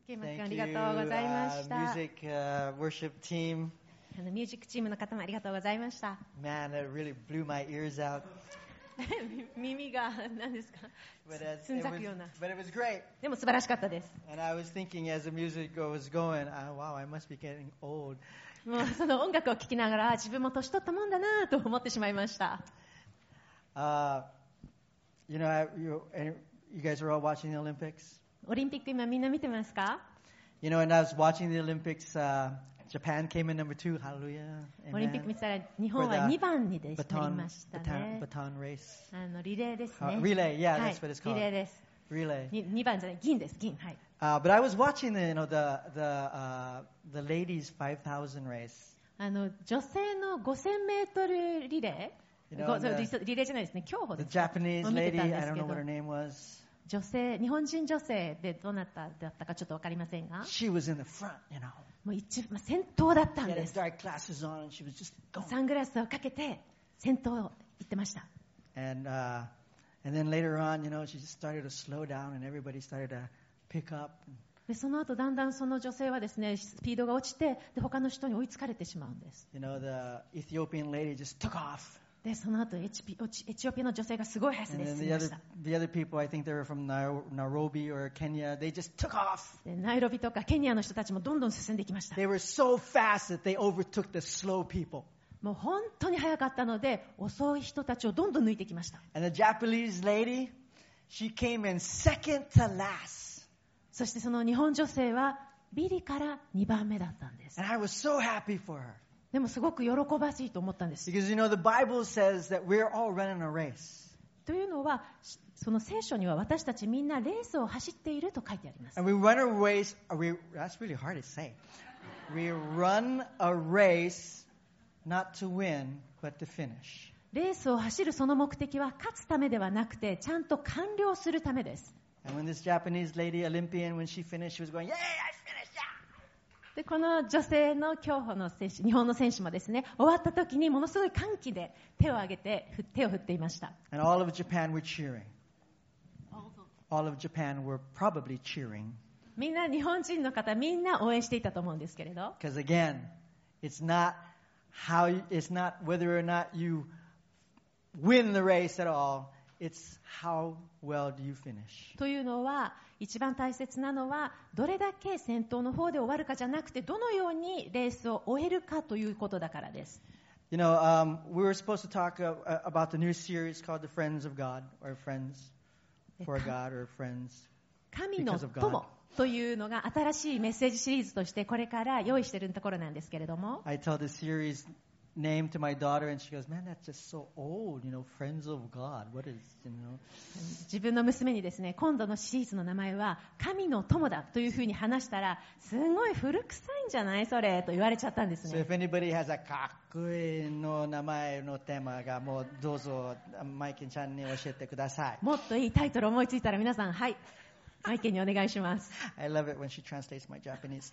ケイマ君ありがとうございました。 music worship team. ミュージックチームの方もありがとうございました。 Man, that really blew my ears out. 耳が何ですか？つんざくような。 But it was great. でも素晴らしかったです。 And I was thinking as the music was going, wow, I must be getting old. もうその音楽を聴きながら自分も年取ったもんだなと思ってしまいました。 You guys are all watching the Olympics? オリンピック今みんな見てますか？ You know, and I was watching the Olympics, Japan came in number 2. Hallelujah. オリンピック見てたら日本は2番になりましたね。 Baton race. リレーですね。 Relay, yeah, はい、 that's what it's called. リレーです。 Relay. 2番じゃない、銀です、銀。はい。 But I was watching the ladies 5,000 race. 女性の5000メートルリレー、リレーじゃないですね、競歩です。 The Japanese lady, I don't know what her name was. 女性、日本人女性でどなただったかちょっとわかりませんが、 She was in the front, you know. もう先頭だったん She had で her す。 dark glasses on and she was just going. サングラスをかけて先頭を行ってました。 And then later on, you know, she just started to slow down and everybody started to pick up. でその後だんだんその女性はですね、スピードが落ちて、で他の人に追いつかれてしまうんです。 You know, the Ethiopian lady just took off. でその後エチオピアの女性がすごい速さで And 進 then みました。 the other people, I think they were from Nairobi or Kenya, they just took off. でナイロビとかケニアの人たちもどんどん進んでいきました。 They were so fast that they overtook the slow people. もう本当に速かったので遅い人たちをどんどん抜いていきました。 And the Japanese lady, she came in second to last. そしてその日本女性はビリから2番目だったんです。 And I was so happy for her. でもすごく喜ばしいと思ったんです。 Because, you know, the Bible says that we're all running a race. というのは、その聖書には私たちみんなレースを走っていると書いてあります。 And we run a race, that's really hard to say. We run a race not to win, but to finish. レースを走るその目的は勝つためではなくて、ちゃんと完了するためです。 And when this Japanese lady, Olympian, when she finished, she was going, yay, I finished, yeah! でこの女性の競歩の選手、日本の選手もですね、終わった時にものすごい歓喜で手を挙げて手を振っていました。 And all of Japan were cheering. All of Japan were probably cheering. みんな日本人の方みんな応援していたと思うんですけれど、 Because again, it's not whether or not you win the race at all. It's how well do you finish. というのは一番大切なのはどれだけ先頭の方で終わるかじゃなくて、どのようにレースを終えるかということだからです。 You know, we were supposed to talk about the new series called The Friends of God, or Friends for God, or Friends 神の because of God. 友というのが新しいメッセージシリーズとしてこれから用意しているところなんですけれども、 I tell the series name to my daughter and she goes, man, that's just so old, you know, Friends of God. What is, you know? 自分の娘にですね、今度のシリーズの名前は神の友だというふうに話したら、すごい古臭いんじゃないそれと言われちゃったんです So ね。 if anybody has a かっこいいの名前のテーマがもうどうぞマイケンちゃんに教えてください。 もっといいタイトル思いついたら皆さん、はい、マイケンにお願いします。 I love it when she translates my Japanese.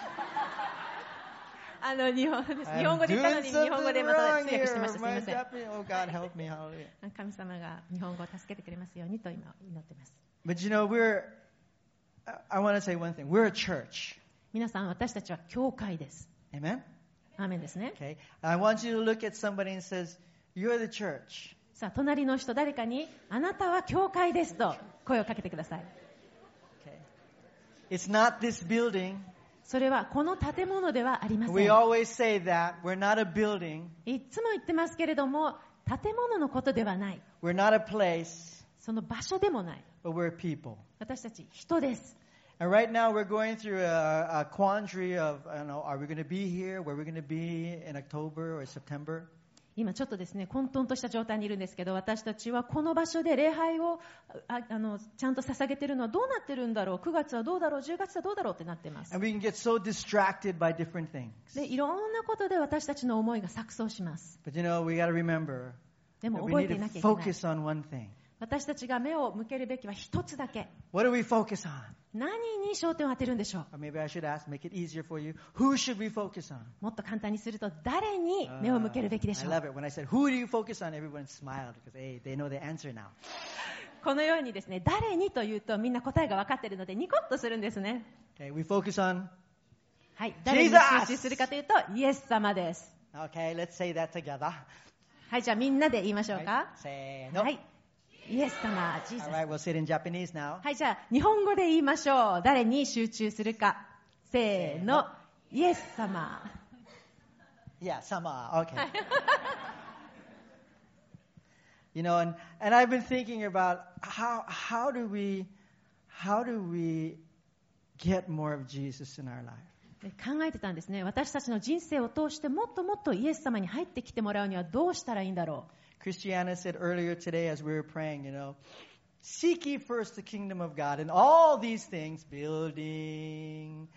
日本語で言ったのに日本語でまた通訳してました。すみません。 Oh God, help me, hallelujah. 神様が日本語を助けてくれますようにと今祈っています。 But you know, I want to say one thing. We're a church. 皆さん、私たちは教会です。 Amen? アーメンですね。 Okay. I want you to look at somebody and says, you're the church. さあ、隣の人誰かに、あなたは教会ですと声をかけてください。 Okay. It's not this building. それはこの建物ではありません。 We always say that. We're not a building. いつも言ってますけれども、建物のことではない。 We're not a place. その場所でもない。 But we're people. 私たち人です。 And right now we're going through a quandary of, are we going to be here? Where we're going to be in October or September? 今ちょっとですね、混沌とした状態にいるんですけど、私たちはこの場所で礼拝をちゃんと捧げているのはどうなってるんだろう、9月はどうだろう、10月はどうだろうってなってます。 And we can get so distracted by different things. で、いろんなことで私たちの思いが錯綜します。 But you know, we got to remember で that も we 覚え need ていな to きゃいけない。 focus on one thing. 私たちが目を向けるべきは一つだけ。 What do we focus on? 何に焦点を当てるんでしょう。 Or maybe I should ask, make it easier for you. Who should we focus on? もっと簡単にすると、誰に目を向けるべきでし I ょう。 love it. When I said, who do you focus on? Everyone smiled because, hey, they know the answer now. このようにですね、誰にというとみんな答えが分かっているのでニコッとするんですね。 Okay, we focus on はい、誰に集中するかというと、イエス様です。 Okay, let's say that together. はい、じゃあみんなで言いましょうか。 せーの。 はい。イエス様、ジーザス。 Alright, we'll say it in Japanese now. はい、じゃあ日本語で言いましょう。誰に集中するか。せーの。イエス様。 Yeah, sama. Okay. You know, and I've been thinking about how do we get more of Jesus in our life? 考えてたんですね。私たちの人生を通してもっともっとイエス様に入ってきてもらうにはどうしたらいいんだろう。 Christiana said earlier today as we were praying, you know, seek ye first the kingdom of God, and all these things, building,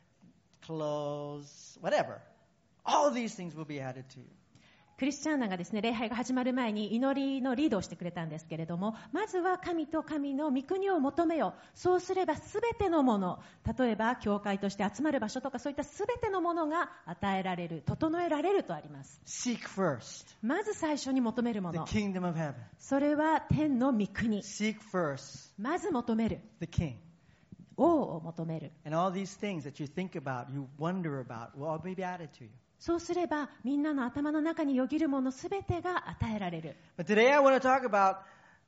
clothes, whatever, all these things will be added to you. クリスチャンナがですね、礼拝が始まる前に祈りのリードをしてくれたんですけれども、まずは神と神の御国を求めよう。そうすればすべてのもの、例えば教会として集まる場所とかそういったすべてのものが与えられる、整えられるとあります。 Seek first まず最初に求めるも the の。 kingdom of heaven. それは天の御国。 Seek first まず求める。 the king. 王を求める。 And all these things that you think about, you wonder about, will all be added to you. そうすればみんなの頭の中によぎるものすべてが与えられる。 But today I want to talk about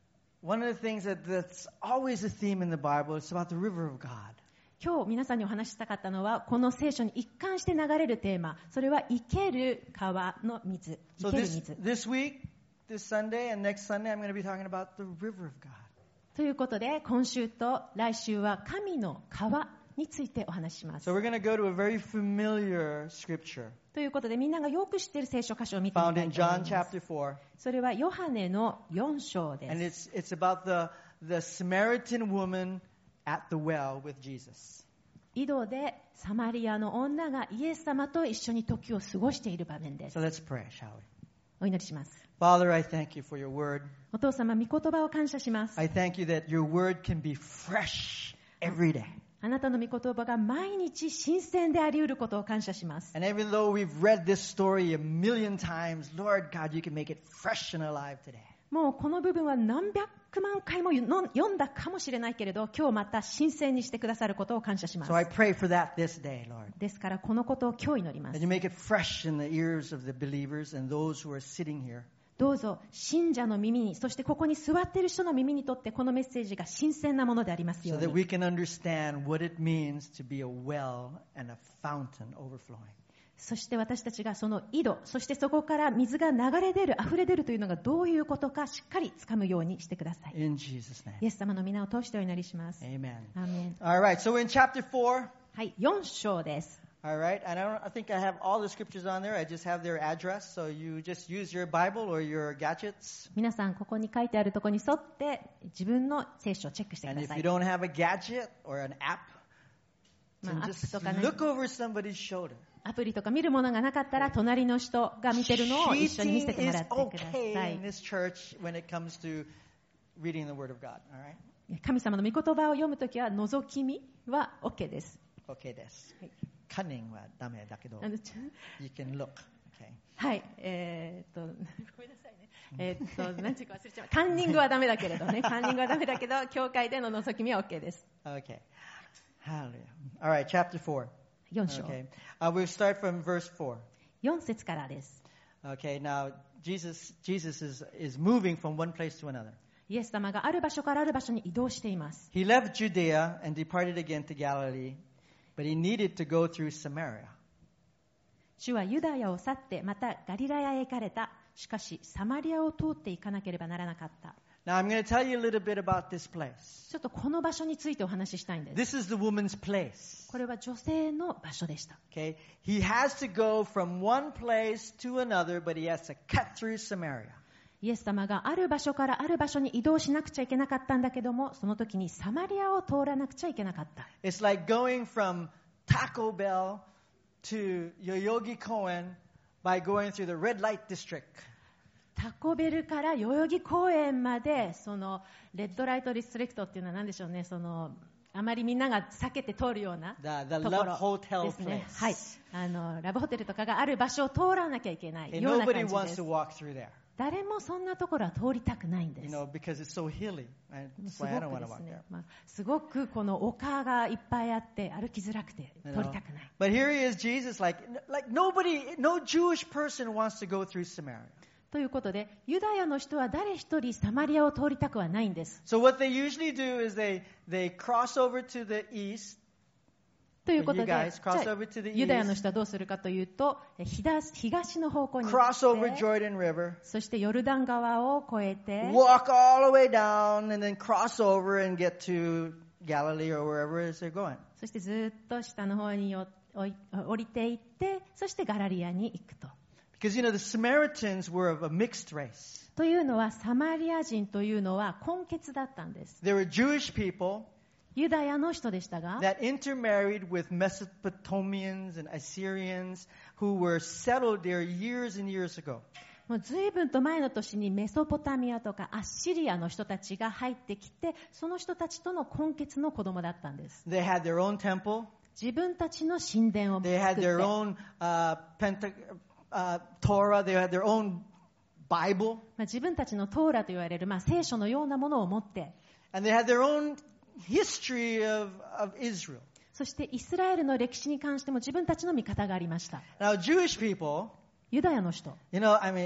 one of the things that's always a theme in the Bible. It's about the river of God. 今日皆さんにお話ししたかったのは、この聖書に一貫して流れるテーマ、それは生ける川の水。 So 生ける水。 this week, this Sunday, and next Sunday, I'm going to be talking about the river of God. ということで、今週と来週は神の川についてお話しします。 So we're going to go to a very familiar scripture ということで、みんながよく知っている聖書箇所を見てみた found い in と思い John ます。 chapter 4. それはヨハネの4章で And す。 it's about the Samaritan woman at the well with Jesus. 井戸でサマリアの女がイエス様と一緒に時を過ごしている場面です。 So let's pray, shall we? お祈りします。 Father, I thank you for your word. お父様、御言葉を感謝します。 I thank you that your word can be fresh every day. あなたの御言葉が毎日新鮮であり得ることを感謝します。 And even though we've read this story a million times, Lord God, you can make it fresh and alive today. もうこの部分は何百万回も読んだかもしれないけれど、今日また新鮮にしてくださることを感謝します。 So I pray for that this day, Lord. ですからこのことを今日祈りま That す。 you make it fresh in the ears of the believers and those who are sitting here. どうぞ信者の耳に、そしてここに座っている人の耳にとってこのメッセージが新鮮なものでありますよ So う that に。 we can understand what it means to be a well and a fountain overflowing. そして私たちがその井戸、そしてそこから水が流れ出る、溢れ出るというのがどういうことかしっかりつかむようにしてください。 In Jesus' name. イエス様の皆を通してお祈りします。 Amen. アーメン。 All right, so in chapter 4, はい、4章です。 all right, and I think I have all the scriptures on there. I just have their address, so you just use your Bible or your gadgets. 皆さんここに書いてあるところに沿って自分の聖書をチェックしてく And ださ if い you。don't have a gadget or an app, ま then あ、アッ just プとかね、 look over somebody's shoulder. アプリとか見るものがなかったら隣の人が見てるのを一緒に見せ Cheating ても is らってくだ okay さ in い。 this church when it comes to reading the Word of God. All right? 神様の御言葉を読むときは覗き見は OK です。 Okay です。 はい。 Cunning はダメだけど、 あの you can look. Okay. はい、ごめんなさいね。何ていうか忘れちゃう。カンニングはダメだけれどね。カンニングはダメだけど、教会での覗き見は OK です。 Okay. Hallelujah. All right, chapter 4. 4章。 Okay. We'll start from verse 4. 4節からです。 Okay, now Jesus is moving from one place to another. イエス様がある場所からある場所に移動しています。 He left Judea and departed again to Galilee, but he needed to go through Samaria. 主はユダヤを去ってまたガリラヤへ行かれた。しかしサマリアを通っていかなければならなかった。 Now I'm going to tell you a little bit about this place. ちょっとこの場所についてお話ししたいんです。 This is the woman's place. これは女性の場所でした。 Okay? He has to go from one place to another, but he has to cut through Samaria. イエス様がある場所からある場所に移動しなくちゃいけなかったんだけども、その時にサマリアを通らなくちゃいけなかった。 It's like going from Taco Bell to Yoyogi Koen by going through the red light district. タコベルから代々木公園まで、そのレッドライトディストリクトっていうのは何でしょうね、そのあまりみんなが避けて通るような The とこ Love ろ Hotel ですね。 place. はい、ラブホテルとかがある場所を通らなきゃいけない Okay, ような感 nobody じ wants です to。walk through there. 誰もそんなところは通りたくないんです。 because it's so hilly. That's why I don't want to walk there. すごくこの丘がいっぱいあって歩きづらくて通りたくない。 But here he is, Jesus, like nobody, no Jewish person wants to go through Samaria. ということで、ユダヤの人は誰一人サマリアを通りたくはないんです。 So what they usually do is they cross over to the east. ということで、ユダヤの人はどうするかというと、東の方向に行って、そしてヨルダン川を越えて、 walk all the way down and then cross over and get to Galilee or wherever it is they're going. そしてずっと下の方に降りていって、そしてガラリアに行くと。 Because the Samaritans were of a mixed race. というのは、サマリア人というのは混血だったんです。 They were Jewish people. ユダヤの人でしたが、 that intermarried with Mesopotamians and Assyrians who were settled there years and years ago. もう随分と前の年にメソポタミアとかアッシリアの人たちが入ってきて、その人たちとの混血の子供だったんです。 They had their own temple. 自分たちの神殿を作って。 They had their own Torah. They had their own Bible. 自分たちのトーラと言われる、聖書のようなものを持って。 And they had their own history of Israel. そしてイスラエルの歴史に関しても自分たちの見方がありました。 Now Jewish people, ユダヤの人、 they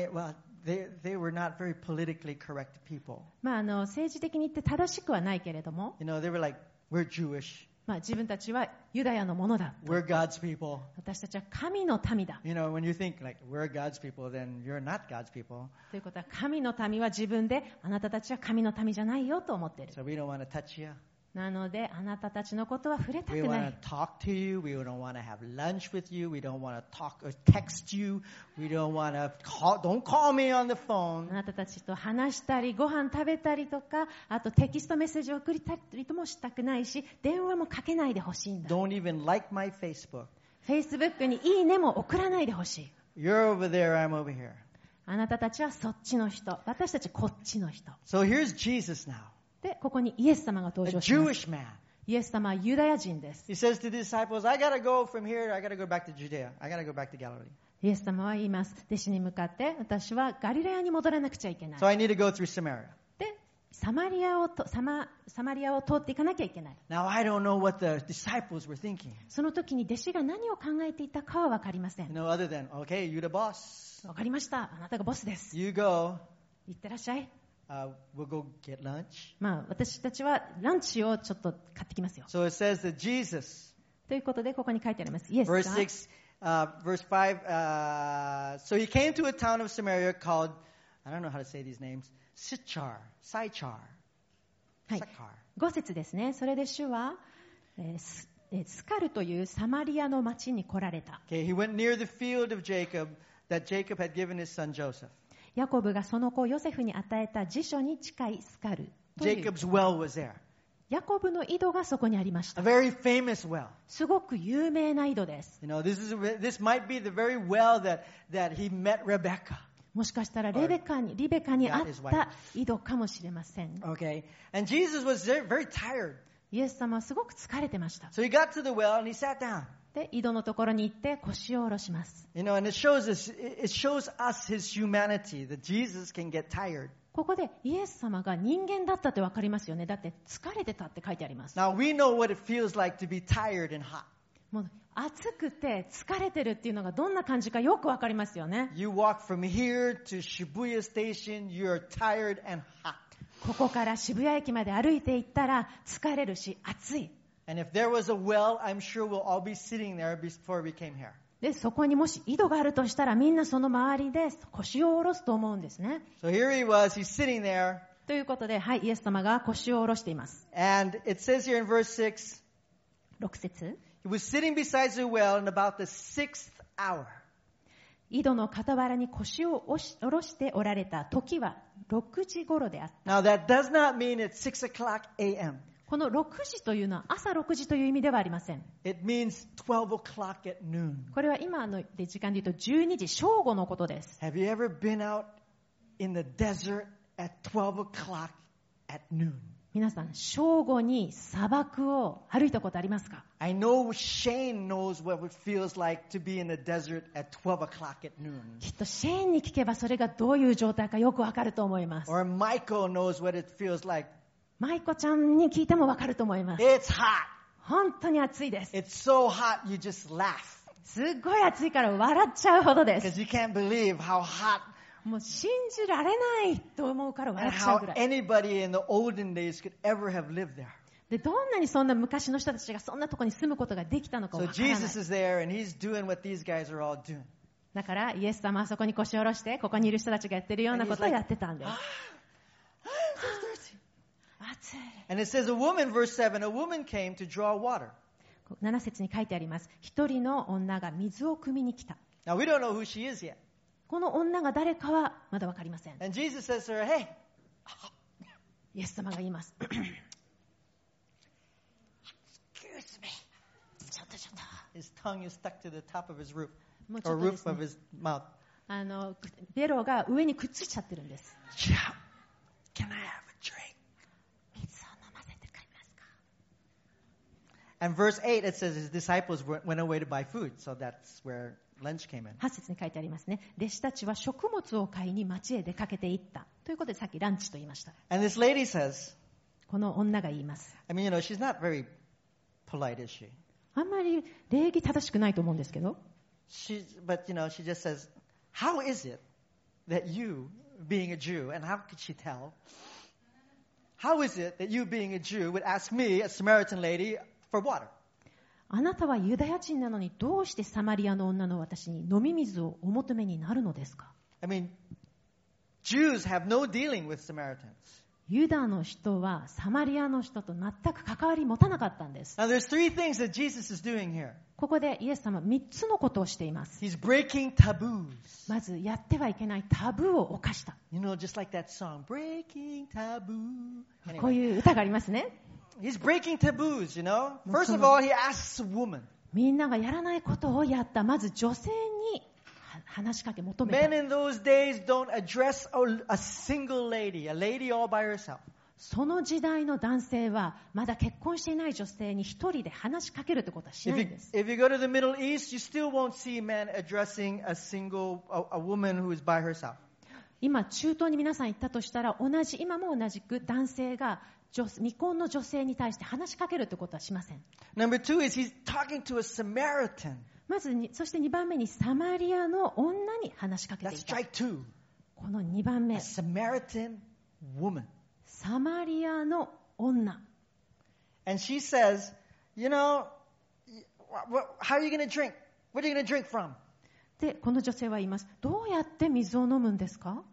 were not very politically correct people. 政治的に言って正しくはないけれども、 they were like, we're Jewish. 自分たちはユダヤのものだ。 We're God's people. 私たちは神の民だ。 when you think like we're God's people, then you're not God's people. ということは、神の民は自分で、あなたたちは神の民じゃないよと思っている。 So we don't want to touch you. なので、あなたたちのことは触れたくない。 We want to talk to you. We don't want to have lunch with you. We don't want to talk or text you. We don't want to don't call me on the phone. あなたたちと話したり、ご飯食べたりとか、あとテキストメッセージを送りたりともしたくないし、電話もかけないでほしいんだ。 Don't even like my Facebook. Facebook にいいねも送らないでほしい。 You're over there, I'm over here. あなたたちはそっちの人、私たちこっちの人。 So here's Jesus now. で、ここにイエス様が登場します。イエス様はユダヤ人です。 He says to the disciples, I gotta go from here, I gotta go back to Judea. I gotta go back to Galilee. イエス様は言います。弟子に向かって、私はガリラヤに戻らなくちゃいけない。 So I need to go through Samaria. で、サマリアを通っていかなきゃいけない。 Now I don't know what the disciples were thinking. その時に弟子が何を考えていたかは分かりません。 Other than, okay, you're the boss. 分かりました。あなたがボスです。 You go. 行ってらっしゃい。 We'll go get lunch. 私たちはランチをちょっと買ってきますよ。 So it says that Jesus. ということでここに書いてあります。イエスが。 Verse 5. So he came to a town of Samaria called, I don't know how to say these names, Sychar. はい。5節ですね。それで主は、スカルというサマリアの町に来られた。 Okay, he went near the field of Jacob that Jacob had given his son Joseph. ヤコブがその子ヨセフに与えた辞書に近いスカル。 Jacob's well was there. ヤコブの井戸がそこにありました。 A very famous well. すごく有名な井戸です。 This might be the very well that he met Rebecca. もしかしたらリベカにあった井戸かもしれません。 Okay. And Jesus was very tired. イエス様はすごく疲れてました。 So he got to the well and he sat down. で、井戸のところに行って腰を下ろします。 And it shows us his humanity, that Jesus can get tired. ここでイエス様が人間だったってわかりますよね。だって疲れてたって書いてあります。 Now we know what it feels like to be tired and hot. もう暑くて疲れてるっていうのがどんな感じかよくわかりますよね。 You walk from here to Shibuya Station, you're tired and hot. ここから渋谷駅まで歩いて行ったら疲れるし暑い。 And if there was a well, I'm sure we'll all be sitting there before we came here. で、そこにもし井戸があるとしたらみんなその周りで腰を下ろすと思うんですね。 So here he was, he's sitting there. ということで、はい、イエス様が腰を下ろしています。 And it says here in verse 6, 6節 he was sitting beside the well in about the 6th hour. 井戸の傍らに腰を下ろしておられた時は6時頃であった。 Now that does not mean it's 6 o'clock a.m. この6時というのは朝6時という意味ではありません。 It means 12 o'clock at noon. これは今の時間で言うと12時正午のことです。 Have you ever been out in the desert at 12 o'clock at noon? 皆さん、正午に砂漠を歩いたことありますか？ I know Shane knows what it feels like to be in the desert at 12 o'clock at noon. きっとシェーンに聞けばそれがどういう状態かよくわかると思います。 Or Michael knows what it feels like. マイコちゃんに聞いてもわかると思います。 It's hot. 本当に暑いです。 It's so hot you just laugh. すっごい暑いから笑っちゃうほどです。 Because you can't believe how hot もう信じられないと思うから and 笑っちゃう how ぐらい。 anybody in the olden days could ever have lived there. で、どんなにそんな昔の人たちがそんなところに住むことができたのか So わからない。 Jesus is there and he's doing what these guys are all doing. だからイエス様はそこに腰を下ろしてここにいる人たちがやってるようなことをやってたんです。 暑い。 And it says a woman, verse 7, a woman came to draw water. 7節に書いてあります。一人の女が水を汲みに来た。 Now we don't know who she is yet. この女が誰かはまだわかりません。 And Jesus says to her, hey, イエス様が言います。 excuse me. ちょっとちょっと。 His tongue is stuck to the top of his roof, もうちょ or っとです roof of ね。 his mouth. ベロが上にくっついちゃってるんです。 Yeah. Can I have a drink? 水を飲ませてくれますか。 And verse 8, it says his disciples went away to buy food. So that's where lunch came in. 8節に書いてありますね。弟子たちは食物を買いに町へ出かけていった。ということでさっきランチと言いました。 And this lady says, この女が言います。 I mean, she's not very polite, is she? あんまり礼儀正しくないと思うんですけど。 But she just says, how is it that you, being a Jew, and how could she tell? How is it that you, being a Jew, would ask me, a Samaritan lady, for water? あなたはユダヤ人なのにどうしてサマリアの女の私に飲み水をお求めになるのですか。 I mean, Jews have no dealing with Samaritans. ユダの人はサマリアの人と全く関わり持たなかったんです。 Now, there's three things that Jesus is doing here. ここでイエス様は3つのことをしています。 He's breaking taboos. まずやってはいけないタブーを犯した。 Just like that song, Breaking Taboo. こういう歌がありますね。 He's breaking taboos, First of all, he asks a woman. みんながやらないことをやった。まず女性に話しかけ求めた。 Men in those days don't address a single lady, a lady all by herself. その時代の男性はまだ結婚していない女性に一人で話しかけるってことはしないんです。 If you go to the Middle East, you still won't see men addressing a woman who is by herself. 今中東に皆さん行ったとしたら今も同じく男性が未婚の女性に対して話しかけるってことはしません。 Number two is he's talking to a Samaritan. まずそして2番目にサマリアの女に話しかけてい That's た。 strike two. この2番目 A Samaritan woman. サマリアの女。 And she says, how are you going to drink? Where are you going to drink from? でこの女性は言います。どうやって水を飲むんですか。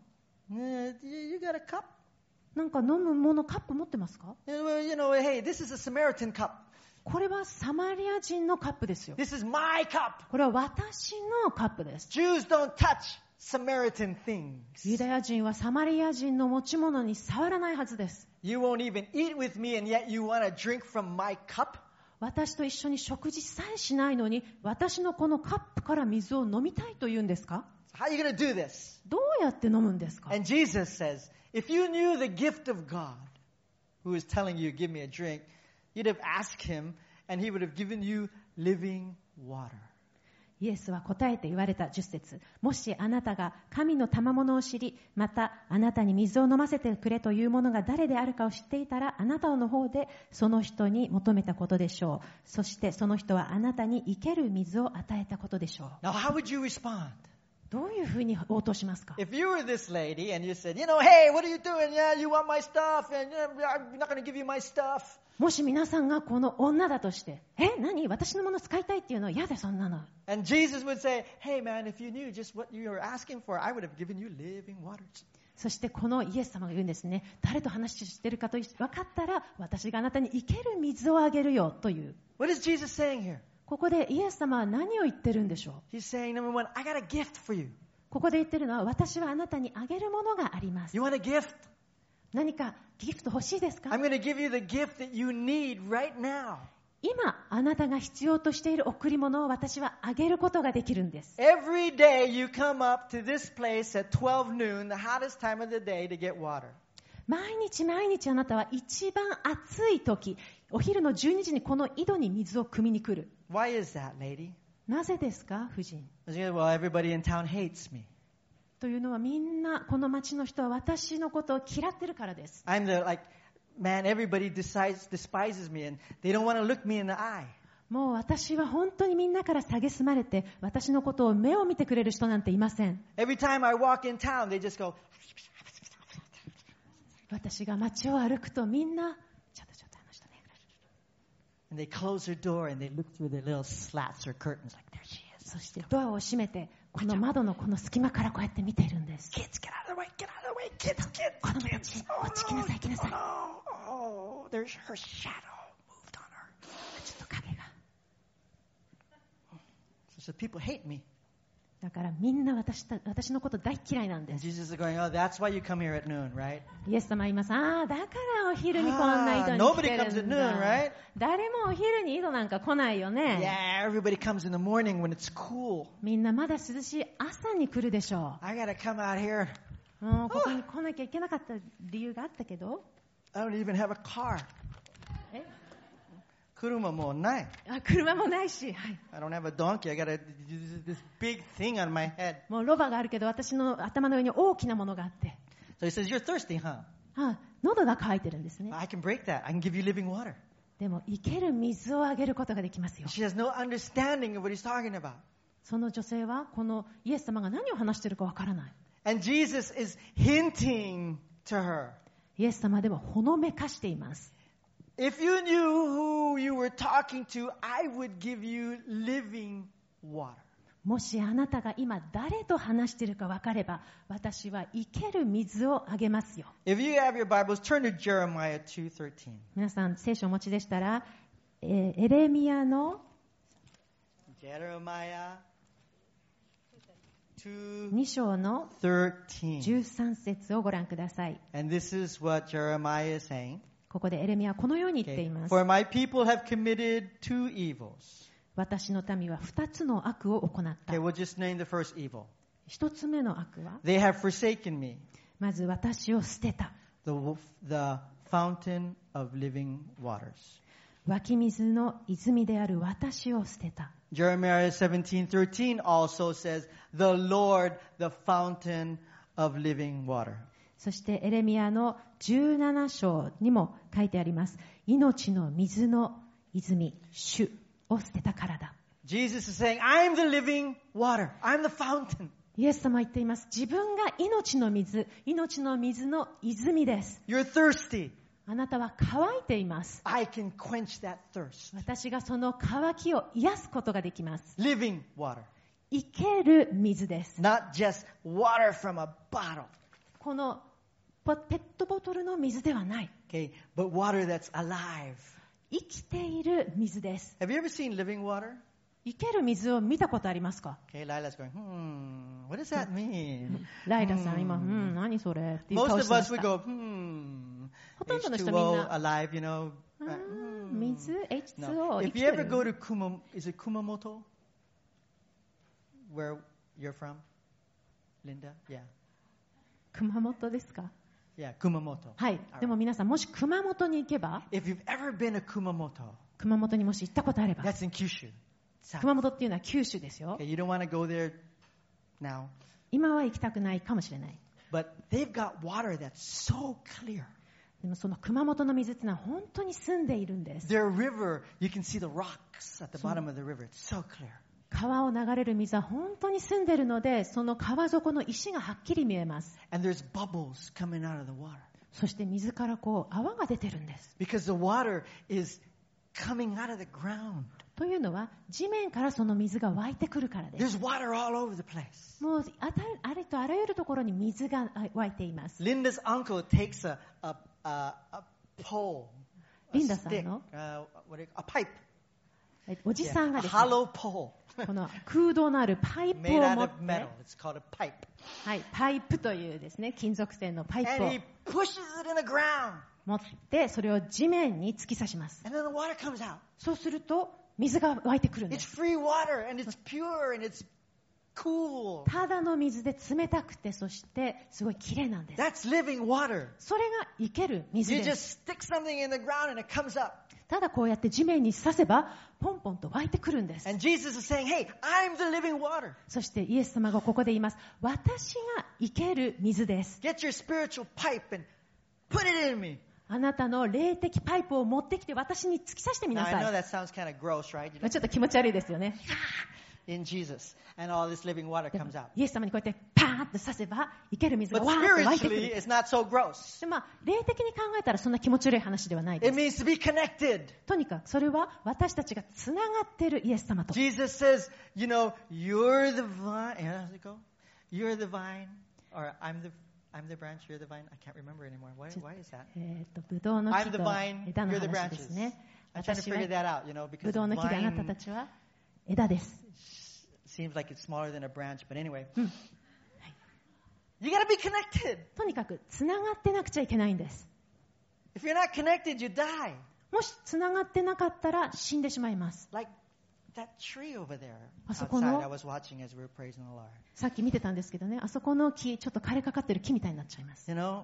You got a cup? なんか飲むものカップ持ってますか。 Hey, this is a Samaritan cup. これはサマリア人のカップですよ。 This is my cup. これは私のカップです。 Jews don't touch Samaritan things. ユダヤ人はサマリア人の持ち物に触らないはずです。 You won't even eat with me and yet you want to drink from my cup? 私と一緒に食事さえしないのに私のこのカップから水を飲みたいと言うんですか。 How are you going to do this? どうやって飲むんですか。 And Jesus says, if you knew the gift of God, who is telling you, give me a drink, you'd have asked him and he would have given you living water. イエスは答えて言われた10節。もしあなたが神の賜物を知り、またあなたに水を飲ませてくれというものが誰であるかを知っていたら、あなたの方でその人に求めたことでしょう。そしてその人はあなたに生ける水を与えたことでしょう。 Now, how would you respond? どういうふうに応答しますか。 If you were this lady and you said, hey, what are you doing? Yeah, you want my stuff and I'm not going to give you my stuff. もし皆さんがこの女だとして、何私のもの使いたいっていうのは嫌でそんなの。 And Jesus would say, hey man, if you knew just what you were asking for, I would have given you living waters. そしてこのイエス様が言うんですね。誰と話してるかと分かったら、私があなたに生ける水をあげるよという。 What is Jesus saying here? ここでイエス様は何を言ってるんでしょう。 He's saying, number one, I got a gift for you. ここで言ってるのは、私はあなたにあげるものがあります。 You want a gift? 何かギフト欲しいですか。 I'm going to give you the gift that you need right now. 今あなたが必要としている贈り物を私はあげることができるんです。 Every day you come up to this place at 12 noon, the hottest time of the day, to get water. 毎日毎日あなたは一番暑い時、お昼の12時にこの井戸に水を汲みに来る。 Why is that, lady? なぜですか、夫人。 Well, everybody in town hates me. というのはみんなこの町の人は私のことを嫌ってるからです。 I'm the man, everybody despises me and they don't want to look me in the eye. もう私は本当にみんなから蔑まれて、私のことを目を見てくれる人なんていません。 Every time I walk in town, they just go. 私が街を歩くとみんなちょっとあの人ね。 And they close their door and they look through their little slats or curtains like there she is. そしてドアを閉めてこの窓のこの隙間からこうやって見ているんです。 Kids, get out of the way, get out of the way, kids, 子供たち、こっち来なさい来なさい。 Oh, there's her shadow moved on her. ちょっと影が。 So people hate me. だからみんな私のこと大嫌いなんで And す。 Jesus is going, oh, that's why you come here at noon, right? イエス様は言います。だからお昼にこんな井戸に来て Nobody comes る at ん noon, だ。 right? 誰もお昼に井戸なんか来ないよね。 Yeah, everybody comes in the morning when it's cool. みんなまだ涼しい朝に来るでしょ I gotta come out here. う。もうここに来なきゃいけなかった理由があったけど。 I don't even have a car. え、 車もない。 車もないし、はい、 I don't have a donkey. I got this big thing on my head. もうロバがあるけど私の頭の上に大きなものがあって、 So he says, you're thirsty, huh? 喉が渇いてるんですね。 I can break that. I can give you living water. でも生ける水をあげることができますよ。 She has no understanding of what he's talking about. その女性はこのイエス様が何を話しているかわからない。 And Jesus is hinting to her. イエス様でもほのめかしています。 If you knew who you were talking to, I would give you living water. もしあなたが今誰と話しているか分かれば、私は生ける水をあげますよ。 If you have your Bibles, turn to Jeremiah 2:13. 皆さん聖書をお持ちでしたら、エレミヤの Jeremiah 2章の 2:13. 13節をご覧ください。 And this is what Jeremiah is saying. ここでエレミヤはこのように言っています。 For my people have committed two evils. 私の民は2つの悪を行った。 Okay, we'll just name the first evil. 1つ目の悪は、 They have forsaken me, まず私を捨てた。 the fountain of living waters. 湧き水の泉である私を捨てた。 Jeremiah 17:13 also says, the Lord, the fountain of living water. そしてエレミヤの17章にも書いてあります。命の水の泉、主を捨てたからだ。 Jesus is saying, I'm the living water. I'm the fountain. イエス様は言っています。自分が命の水、命の水の泉です。 You're thirsty. あなたは乾いています。 I can quench that thirst. 私がその乾きを癒すことができます。 Living water. 生ける水です。 Not just water from a bottle. このペットボトルの水ではない。 Okay, but water that's alive. 生きている水です。 Have you ever seen living water? 生ける水を見たことありますか？ Okay, Lila's going, what does that mean? ライラさん今、何それっていう Most 顔 of してま us し would た。 go, ほとんどの人みん H2O な、 alive, you know. 水 No. H2O 生 If き you て ever る。 go to is it Kumamoto? Where you're from? Linda? Yeah. 熊本ですか？ Yeah, Kumamoto. はい。でも皆さん、もし熊本に行けば、 If you've ever been to Kumamoto, 熊本にもし行ったことあれば、 that's in Kyushu. 熊本っていうのは九州ですよ。 Okay, you don't want to go there now. 今は行きたくないかもしれない。 But they've got water that's so clear. でもその熊本の水ってのは本当に澄んでいるんです。 Their river, you can see the rocks at the bottom of the river. It's so clear. 川を流れる水は本当に澄んでいるので、その川底の石がはっきり見えます。 And there's bubbles coming out of the water. そして水からこう泡が出てるんです。 Because the water is coming out of the ground. というのは地面からその水が湧いてくるからです。 There's water all over the place. もうありとあらゆるところに水が湧いています。 Linda's uncle takes a pole, リ a ンダさん stick, の a pipe, おじさんが a ですね、 hollow pole この空洞のあるパイプ made を out 持っ of て、 metal. It's called a pipe. はい、パイプというですね、金属製のパイプ And を he pushes it in the ground. 持ってそれを地面に突き刺します。 And then the water comes out. そうすると水が湧いてくるんで It's す。 free water and it's pure and it's cool. ただの水で冷たくて、そしてすごい綺麗なんです。 That's living water. それが生ける水 You で just す。 stick something in the ground and it comes up. ただこうやって地面に刺せばポンポンと湧いてくるんです。 And Jesus is saying, hey, I'm the living water. そしてイエス様がここで言います。私が生ける水です。 Get your spiritual pipe and put it in me. あなたの霊的パイプを持ってきて私に突き刺してみ Now, な I know さい。 that sounds kind of gross, right? You know, ちょっと気持ち悪いですよね。 in Jesus. And all this living water comes out. イエス様にこうやってパーッと刺せば生ける水が But わーっと湧いてく spiritually, る。 it's not so gross. で霊的に考えたらそんな気持ち悪い話ではないで It す。 means to be connected. とにかくそれは私たちがつながっているイエス様と。 Jesus says, you know, you're the vine. How does it go? You're the vine. Or I'm the branch, you're the vine. I can't remember anymore. Why is that? ブドウの木 I'm the と vine, 枝の you're the 話です branches. ね。 I'm trying to 私は figure that out, you know, ブ because ドウの木であなた vine たちは枝です。 seems like it's smaller than a branch, but anyway. うん You gotta be connected. とにかくつながってなくちゃいけないんです。 If you're not connected, you die. もしつながってなかったら死んでしまいます。 Like that tree over there あそこの outside I was watching as we were praising the Lord. さっき見てたんですけどね、あそこの木ちょっと枯れかかってる木みたいになっちゃいます。 You know,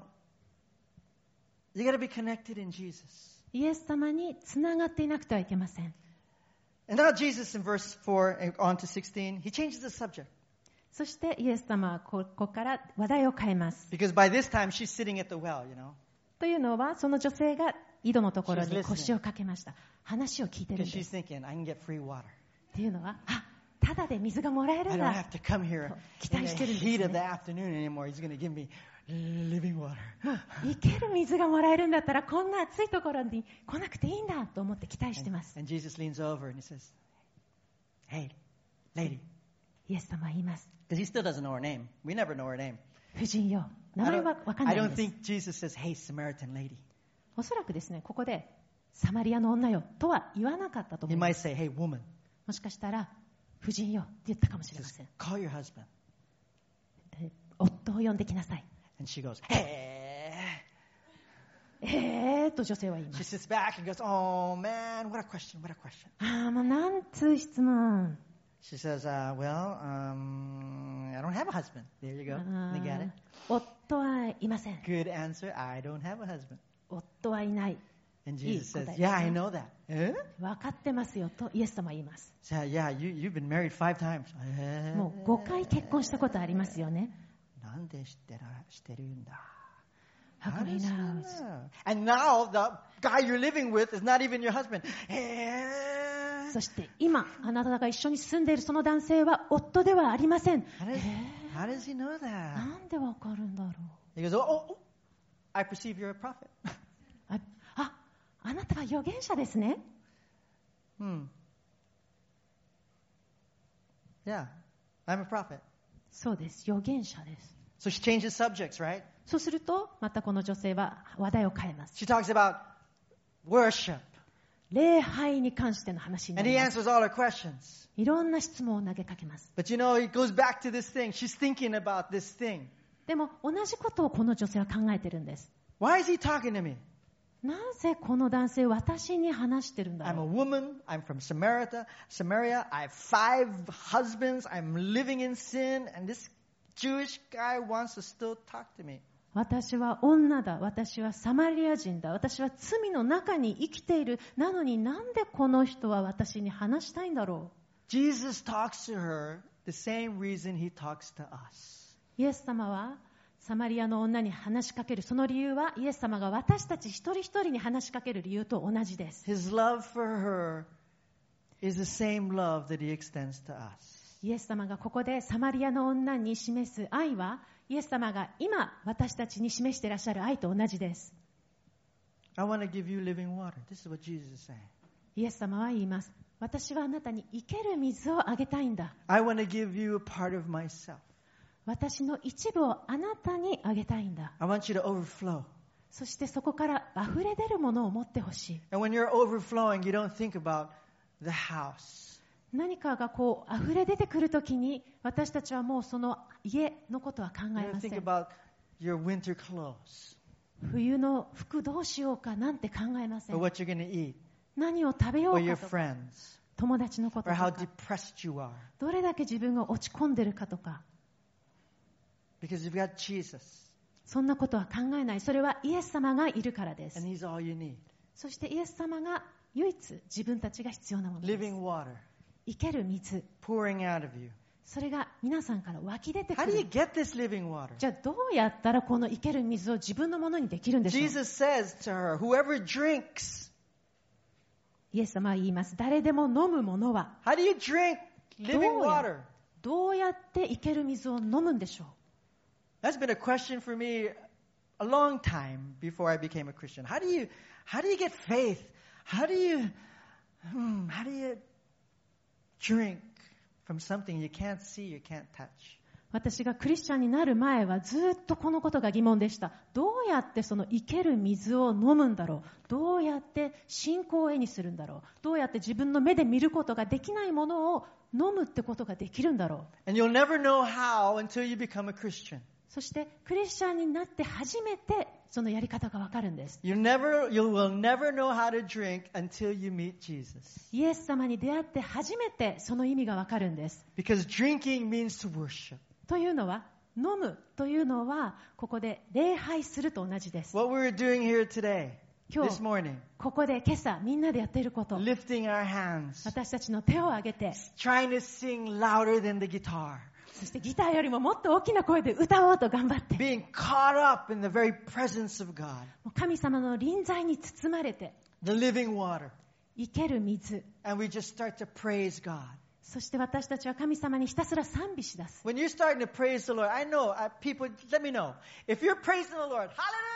you gotta be connected in Jesus. イエス様につながっていなくてはいけません。 And now Jesus in verse 4 and on to 16, he changes the subject. そしてイエス様はここから話題を変えます。 Because by this time she's sitting at the well, you know. というのはその女性が井戸のところ She's に listening. 腰をかけました。話を聞いてるん Because で she's す。 thinking, I can get free water. っていうのは、ただで水がもらえる I ん don't だ。 have to come here 期 in 待 the してるんです heat ね。 of the afternoon anymore. He's going to give me living water. 生ける水がもらえるんだったらこんな暑いところに来なくていいんだと思って期待してます。 And Jesus leans over and he says, hey, lady. イエス様は言います。 Because he still doesn't know her name. We never know her name. 夫人よ。名前は分かんな I いん don't です。 think Jesus says, hey, Samaritan lady. おそらくですね、ここでサマリアの女よとは言わなかったと He 思いま might す。 say, hey, woman, もしかしたら、夫人よって言ったかもしれま just せん。 call your husband. 夫を呼んできなさい。 And she goes, hey. と女性は言いま She す。 sits back and goes, oh, man, what a question, what a question. もうなんつう質問。 She says, well, I don't have a husband. There you go. You got it? 夫はいません。 Good answer. I don't have a husband. 夫はいない。 And いい Jesus says, 答えです yeah, ね。 I know that. Eh? 分かってますよとイエス様は言います。 So, yeah, you've been married 5 times. もう5回結婚したことありますよね。 なんでしてるんだ? How How come he does he knows? know? And now the guy you're living with is not even your husband. そして今あなたが一緒に住んでいるその男性は夫ではありません。 How does he know that? なんでわかるんだろう。 He goes, oh, I perceive you're a prophet. あなたは預言者ですね。 Yeah, I'm a prophet. そうです。預言者です。 So she changes subjects, right? そうするとまたこの女性は話題を変えます。 She talks about worship. 礼拝に関しての話にな And り he ます。 answers all her questions. いろんな質問を投げかけます。 But you know, it goes back to this thing. She's thinking about this thing. でも同じことをこの女性は考えてるんです。 Why is he talking to me? なぜこの男性私に話してるんだ I'm a ろう。 woman. I'm from Samaria. I have 5 husbands. I'm living in sin. And this Jewish guy wants to still talk to me. 私は女だ。私はサマリア人だ。私は罪の中に生きている。なのになんでこの人は私に話したいんだろ Jesus talks to her the same reason he talks to us. う。イエス様はサマリアの女に話しかける。その理由はイエス様が私たち一人一人に話しかける理由と同じです。 His love for her is the same love that he extends to us. イエス様がここでサマリアの女に示す愛はイエス様が今私たちに示していらっしゃる愛と同じです。 I want to give you living water. This is what Jesus is saying. イエス様は言います。私はあなたに生ける水をあげたいんだ。 I want to give you a part of myself. 私の一部をあなたにあげたいんだ。 I want you to overflow. そしてそこから溢れ出るものを持ってほしい。 And when you're overflowing, you don't think about the house. 何かがこう溢れ出てくるときに私たちはもうその家のことは考 You え don't ませ think ん。 about your winter clothes 冬の服どうしようかなんて考えませ or ん。 what you're going to eat 何を食べよ or う your かとか、 friends. 友達のこと or と how か、 depressed you are. どれだけ自分が落ち込んでるかとか、 Because you've got Jesus, そんなことは考えない。それはイエス様がいるからです。 and He's all you need. そしてイエス様が唯一自分たちが必要なものです。 Living water 生ける水、 pouring out of you. それが皆さんから湧き出てく How do you る。 get this living water? じゃあどうやったらこの生ける水を自分のものにできるんでしょう。 Jesus says to her, whoever drinks, イエス様は言います。誰でも飲むものは how do you drink living water? どうやって生ける水を飲むんでしょう。 That's been a question for me a long time before I became a Christian. How do you get faith? How do you drink from something you can't see, you can't touch? 私がクリスチャンになる前はずっとこのことが疑問でした。どうやってその生ける水を飲むんだろう。どうやって信仰を絵にするんだろう。どうやって自分の目で見ることができないものを飲むってことができるんだろう。 And you'll never know how until you become a Christian. そしてクリスチャンになって初めてそのやり方がわかるんです。 You will never know how to drink until you meet Jesus. イエス様に出会って初めてその意味がわかるんです。 Because drinking means to worship. というのは、飲むというのはここで礼拝すると同じです。 What we're doing here today, 今 this 日 morning, ここで今朝みんなでやっていること、 lifting our hands, 私たちの手を挙げて、 trying to sing louder than the guitar, そしてギターよりももっと大きな声で歌おうと頑張って、 being caught up in the very presence of God, 神様の臨在に包まれて、 the living water, 生ける水、 and we just start to praise God. そして私たちは神様にひたすら賛美し出す。 When you're starting to praise the Lord, I know people, let me know. If you're praising the Lord, hallelujah,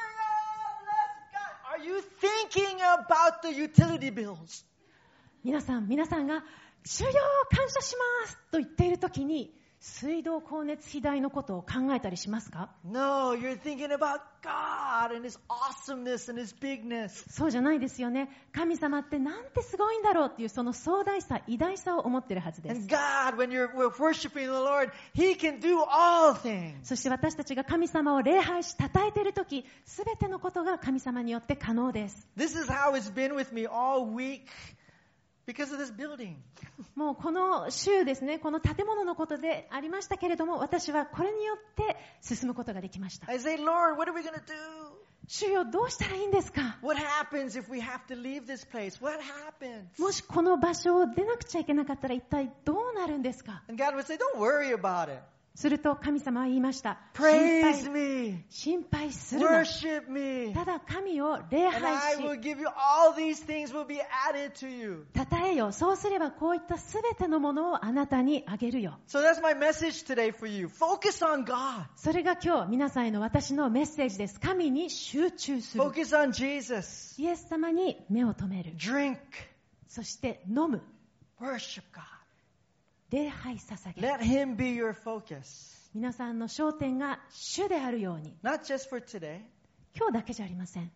bless God, are you thinking about the utility bills? 皆さんが主よ感謝しますと言っているときに、水道光熱費代のことを考えたりしますか？ No, you're thinking about God and His awesomeness and His bigness. そうじゃないですよね。神様ってなんてすごいんだろうっていうその壮大さ、偉大さを思っているはずです。 And God, when we're worshiping the Lord, He can do all things. そして私たちが神様を礼拝し、称えているとき、すべてのことが神様によって可能です。 This is how it's been with me all week because of this building. もうこの週ですね、この建物のことでありましたけれども、私はこれによって進むことができました。 I say, Lord, what are we going to do? 主よどうしたらいいんですか？ What happens if we have to leave this place? What happens? もしこの場所を出なくちゃいけなかったら一体どうなるんですか？ And God would say, don't worry about it. すると神様は言いました。 Praise me. 心配するな。 Worship me. ただ神を礼 And I 拝 will し、 give you all these things will be added to you. 称えよ。そうすればこういったすべてのものをあなたにあげるよ。 So that's my message today for you. Focus on God. それが今日皆さんへの私のメッセージです。神に集中する。 Focus on Jesus. イエス様に目を留める。 Drink. そして飲む。 Worship God. 礼拝捧げる。 Let Him be your focus. 皆さんの焦点が主であるように。 Not just for today, 今日だけじゃありません。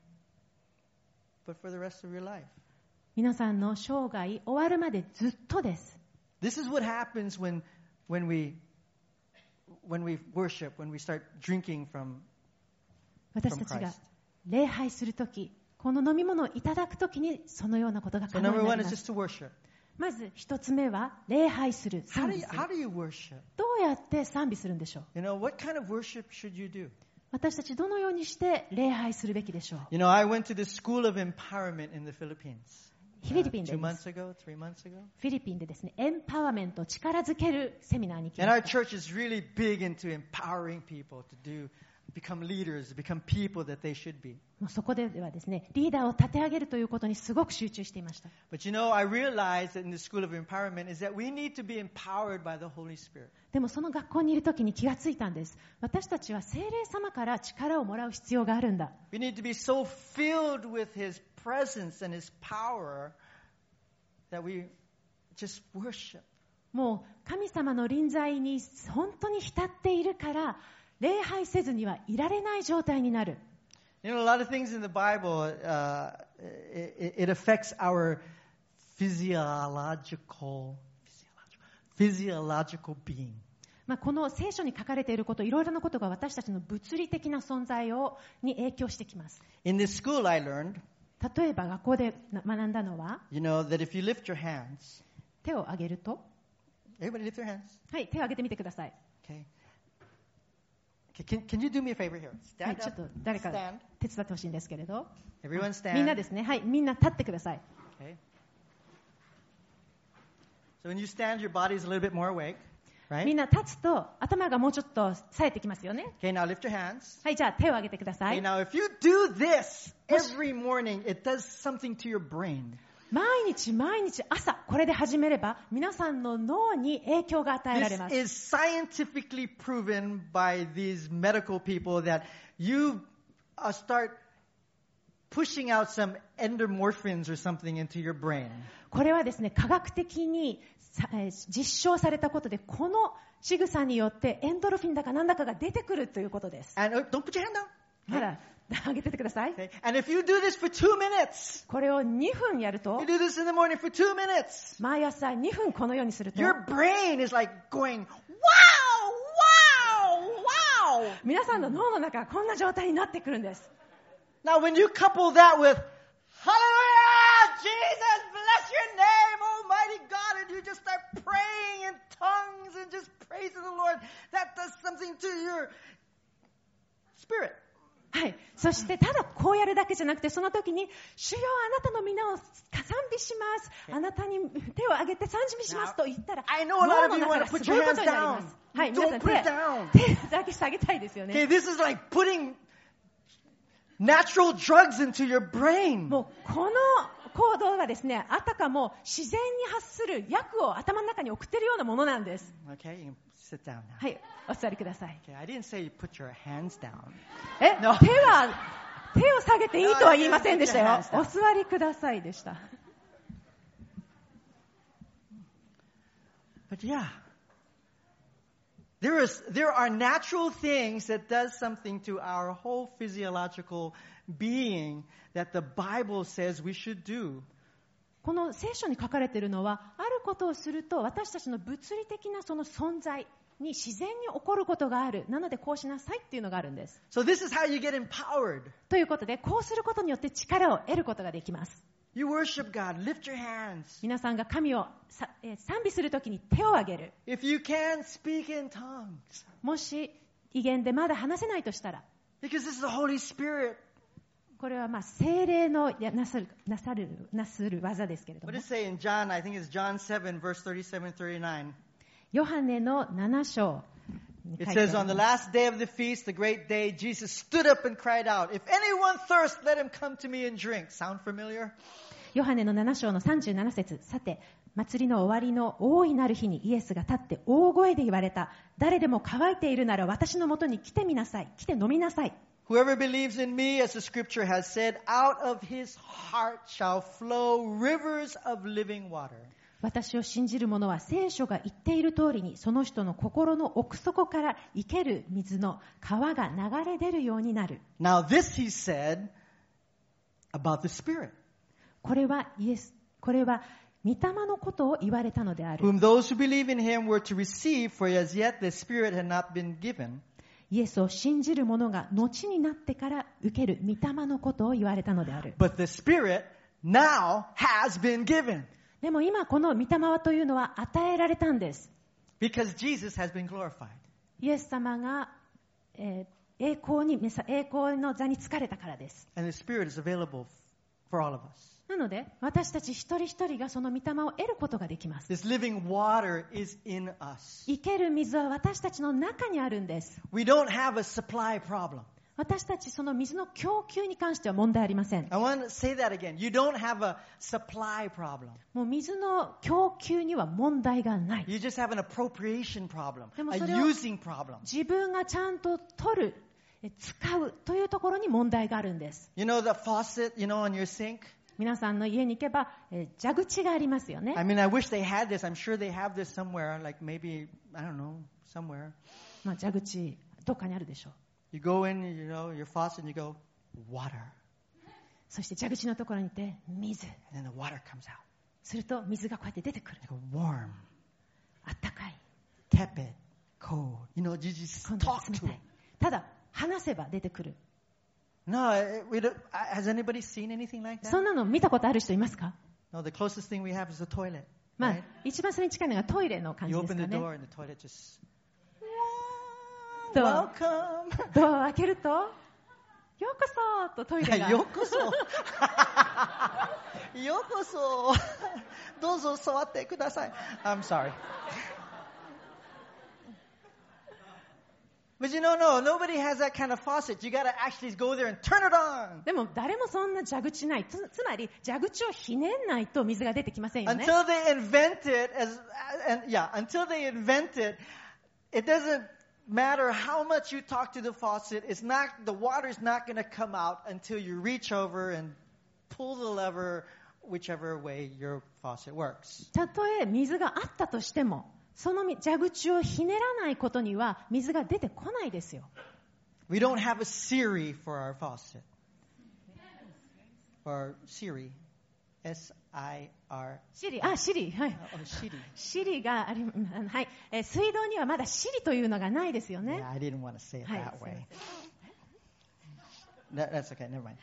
but for the rest of your life. 皆さんの生涯終わるまでずっとです。 This is what happens when we worship, when we start drinking from 私たちが Christ. 礼拝するとき、この飲み物をいただくときにそのようなことが So 可能 number にな one り is ます。 just to worship. まず一つ目は礼拝する、 How 賛 do 美 you, する。 how do you worship? どうやって賛美するんでしょう？ You know, what kind of worship should you do? 私たちどのようにして礼拝するべきでしょう？ You know, I went to the School of Empowerment in the Philippines. フィリピンで 2 です months ago, 3 months ago. フィリピンでですね、エンパワーメント、力づけるセミナーに来 And ま our した。 church is really big into empowering people to become leaders, become people that they should be. もうそこではですね、リーダーを立て上げるということにすごく集中していました。 But you know, I realized that in the School of Empowerment is that we need to be empowered by the Holy Spirit. でもその学校にいるときに気がついたんです。私たちは聖霊様から力をもらう必要があるんだ。 We need to be so filled with His presence and His power that we just worship. もう神様の臨在に本当に浸っているから、礼拝せずにはいられない状態になる。 You know, a lot of things in the Bible, it affects our physiological being. この聖書に書かれていること、いろいろなことが私たちの物理的な存在に影響してきます。 In this school, I learned, 例えば学校で学んだのは、 you know, that if you lift your hands, 手を挙げると、 Everybody lift their hands. はい、手を挙げてみてください。 Okay. Can you do me a favor here? はい、 Stand ちょっ up. と誰か Stand. 手伝ってほしいんですけれど、 Everyone stand. みんなですね、はい、みんな立ってください。 Okay. So when you stand, your body is a little bit more awake, みん right? な立つと頭がもうちょっと冴えてきますよね。 Okay, now lift your hands. はい、じゃあ手を挙げてくださ Okay, い。 now if you do this every morning, it does something to your brain. 毎日朝これで始めれば皆さんの脳に影響が与えられ This ます。 is scientifically proven by these medical people that you start pushing out some endomorphins or something into your brain. これはですね、科学的に実証されたことで、この仕草によってエンドルフィンだかなんだかが出てくるということです。 And don't put your hand down. まだ上げててください。 Okay? And if you do this for 2 minutes, これを2分やると you、do this in the morning for 2 minutes, 毎朝2分このようにすると、 your brain is like going, wow, wow, wow. 皆さんの脳の中がこんな状態になってくるんです。 Now when you couple that with, hallelujah, Jesus, bless your name, almighty God, and you just start praying in tongues and just praising the Lord, that does something to your spirit. はい。そしてただこうやるだけじゃなくて、その時に主よあなたの皆を賛美します。あなたに手を挙げて賛美しますと言ったら、 I know a lot 脳 of の you 中 want が to す put ごい your こ hands とになりま down. す。はい。皆さ Don't ん put it down. 手だけ下げたいですよ Okay, ね。 this is like putting natural drugs into your brain. もうこの行動はですね、あたかも自然に発する薬を頭の中に送っているようなものなんです。 Okay, you can sit down now. はい。お座りください。 Okay, I didn't say you put your hands down. え、 No. 手を下げていいとは言いませんでしたよ。 No, お座りくださいでした。 But yeah, there are natural things that does something to our whole physiological being that the Bible says we should do. この聖書に書かれているのは、あることをすると私たちの物理的なその存在に自然に起こることがある。なのでこうしなさいっていうのがあるんです。 So this is how you get empowered. ということで、こうすることによって力を得ることができます。 You worship God, lift your hands. 皆さんが神を賛美するときに手を挙げる。 If you can, speak in tongues. もし異言でまだ話せないとしたら、 Because this is the Holy Spirit. これは聖霊のなさる技ですけれど What も、 does it say in John? I think it's John 7, verse 37, 39. ヨハネの7章に書 It いてあり says, ま on the す。 last day of the feast, the great day, Jesus stood up and cried out, If anyone thirsts, let him come to me and drink. Sound familiar? ヨハネの7章の37節、さて、祭りの終わりの大いなる日にイエスが立って大声で言われた。誰でも乾いているなら私のもとに来てみなさい。来て飲みなさい。 Whoever believes in me, as the scripture has said, out of his heart shall flow rivers of living water. 私を信じる者は聖書が言っている通りに、その人の心の奥底から生ける水の川が流れ出るようになる。 Now this he said about the Spirit, これは御霊のことを言われたのである。 whom those who believe in him were to receive, for as yet the Spirit had not been given. イエスを信じる者が後になってから受ける御霊のことを言われたのである。 But the Spirit now has been given, でも今この御霊はというのは与えられたんです。 because Jesus has been glorified. イエス様が、栄光の座に就かれたからです。 And the Spirit is available for all of us. なので私たち一人一人がその御霊を得ることができます。 This living water is in us. 生ける水は私たちの中にあるんです。 We don't have a supply problem. 私たちその水の供給に関しては問題ありません。 I want to say that again. You don't have a supply problem. もう水の供給には問題がない。 You just have an appropriation problem, でも a それを using problem. 自分がちゃんと取る、使うというところに問題があるんです。 You know the faucet, on your sink? 皆さんの家に行けば、蛇口がありますよね。 I mean, I wish they had this. I'm sure they have this somewhere, like maybe, I don't know, somewhere. 蛇口どっかにあるでしょう。 You go in, your faucet, and you go, water. そして蛇口のところに行って水。 And then the water comes out. すると水がこうやって出てくる。 You go warm, あったかい。 tepid, cold. You just 今度は talk 冷 to た it. い。ただ話せば出てくる。 No, has anybody seen anything like そ that? んなの見たことある人いますか？ No, the closest thing we have is the toilet. まあ Right?、 一番それに近いのがトイレの感じ You です open か the ね。 door and the toilet just, ドア welcome. ドアを開けると、ようこそとトイレが。 ようこそ。ようこそ。どうぞ座ってください。I'm sorry. But you know, no, nobody has that kind of faucet. You got to actually go there and turn it on. でも誰もそんな蛇口ない。つまり蛇口をひねんないと水が出てきませんよね。 Until they invent it, until they invent it, it doesn't matter how much you talk to the faucet. The water is not going to come out until you reach over and pull the lever, whichever way your faucet works. たとえ水があったとしても、その蛇口をひねらないことには水が出てこないですよ。 We don't have a Siri for our faucet. Or Siri. S-I-R. シリ、はい。 Oh, Siri. シリがあり、はい。水道にはまだシリというのがないですよね。 Yeah, I didn't want to say it はい。 that way. That's okay, never mind.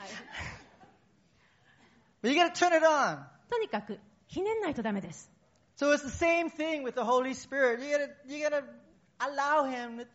But you got to turn it on. とにかくひねんないとダメです。 So it's the same thing with the Holy Spirit. You gotta allow Him to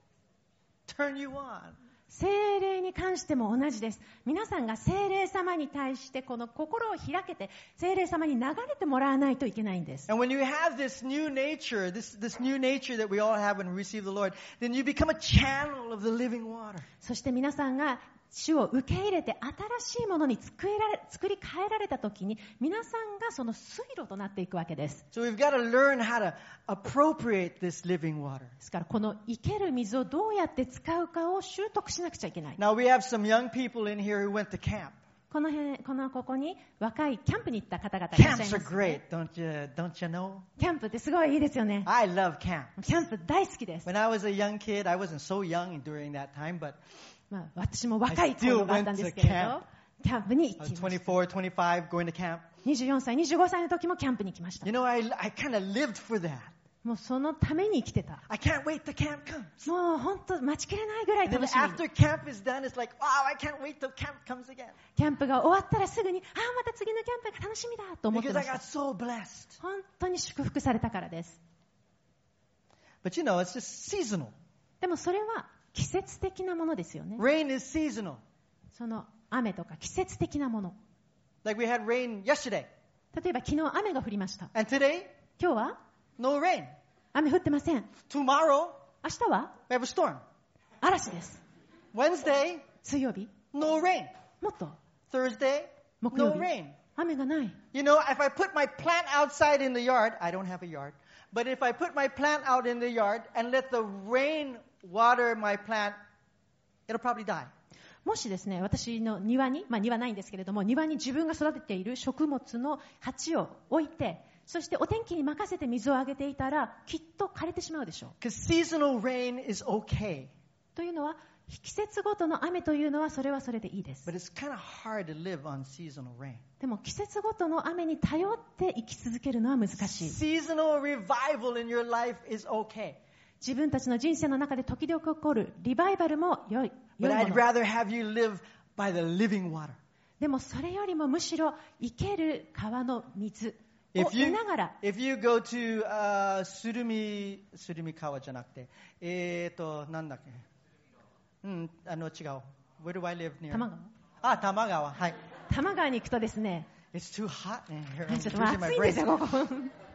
turn you on. 聖霊に関しても同じです。皆さんが聖霊様に対してこの心を開けて聖霊様に流れてもらわないといけないんです。 And when you have this new nature, this new nature that we all have when we receive the Lord, then you become a channel of the living water. そして皆さんが主を受け入れて新しいものに作り変えられたときに皆さんがその水路となっていくわけです。 So we've got to learn how to appropriate this living water. ですからこの生ける水をどうやって使うかを習得しなくちゃいけない。 Now we have some young people in here who went to camp. ここに若いキャンプに行った方々いらっしゃい Camps ま are す、 great, don't you know? キャンプってすごいいいですよね。 I love camp. キャンプ大好きです。 When I was a young kid, I wasn't so young during that time, but まあ、私も若い頃があったんですけれ I still went to ど、キャンプに I 行 was きました。 24, 25 going to camp. 24歳、25歳の時もキャンプに行きました。 You know, I kind of lived for that. もうそのために生きてた。 I can't wait till camp comes. もう本当待ちきれないぐらい And then 楽しみに。 after camp is done, it's like, wow, I can't wait till camp comes again. キャンプが終わったらすぐに、また次のキャンプが楽しみだと思って Because ま I した。 got so blessed. 本当に祝福されたからです。 But you know, it's just seasonal. でもそれは季節的なものですよね。 Rain is seasonal. その雨とか季節的なもの。 Like we had rain yesterday. 例えば昨日雨が降りました。 And today, 今日は no rain. 雨降ってません。 Tomorrow, 明日は we have a storm. 嵐です。 Wednesday, 水曜日 no rain. もっと Thursday, 木曜 no 日 rain. 雨がない。 You know, if I put my plant outside in the yard, I don't have a yard, but if I put my plant out in the yard and let the rain water my plant, it'll probably die. もしですね、私の庭に、庭ないんですけれども、庭に自分が育てている食物の鉢を置いて、そしてお天気に任せて水をあげていたら、きっと枯れてしまうでしょう。 Because seasonal rain is okay, というのは、季節ごとの雨というのはそれはそれでいいです。 but it's kind of hard to live on seasonal rain. でも季節ごとの雨に頼って生き続けるのは難しい。 Seasonal revival in your life is okay, 自分たちの人生の中で時々起こるリバイバルも良い but も I'd の。 rather have you live by the living water. でもそれよりもむしろ生ける川の水を If 得 you, ながら、 if you go to Surumi Kawa じゃなくて、なんだっけ、違う。Where do I live near? 多摩あ、多摩川。はい。 多摩川に行くとですね、 It's too hot in here. I'm ちょっと losing my 暑いんですよ、 breath. ここ。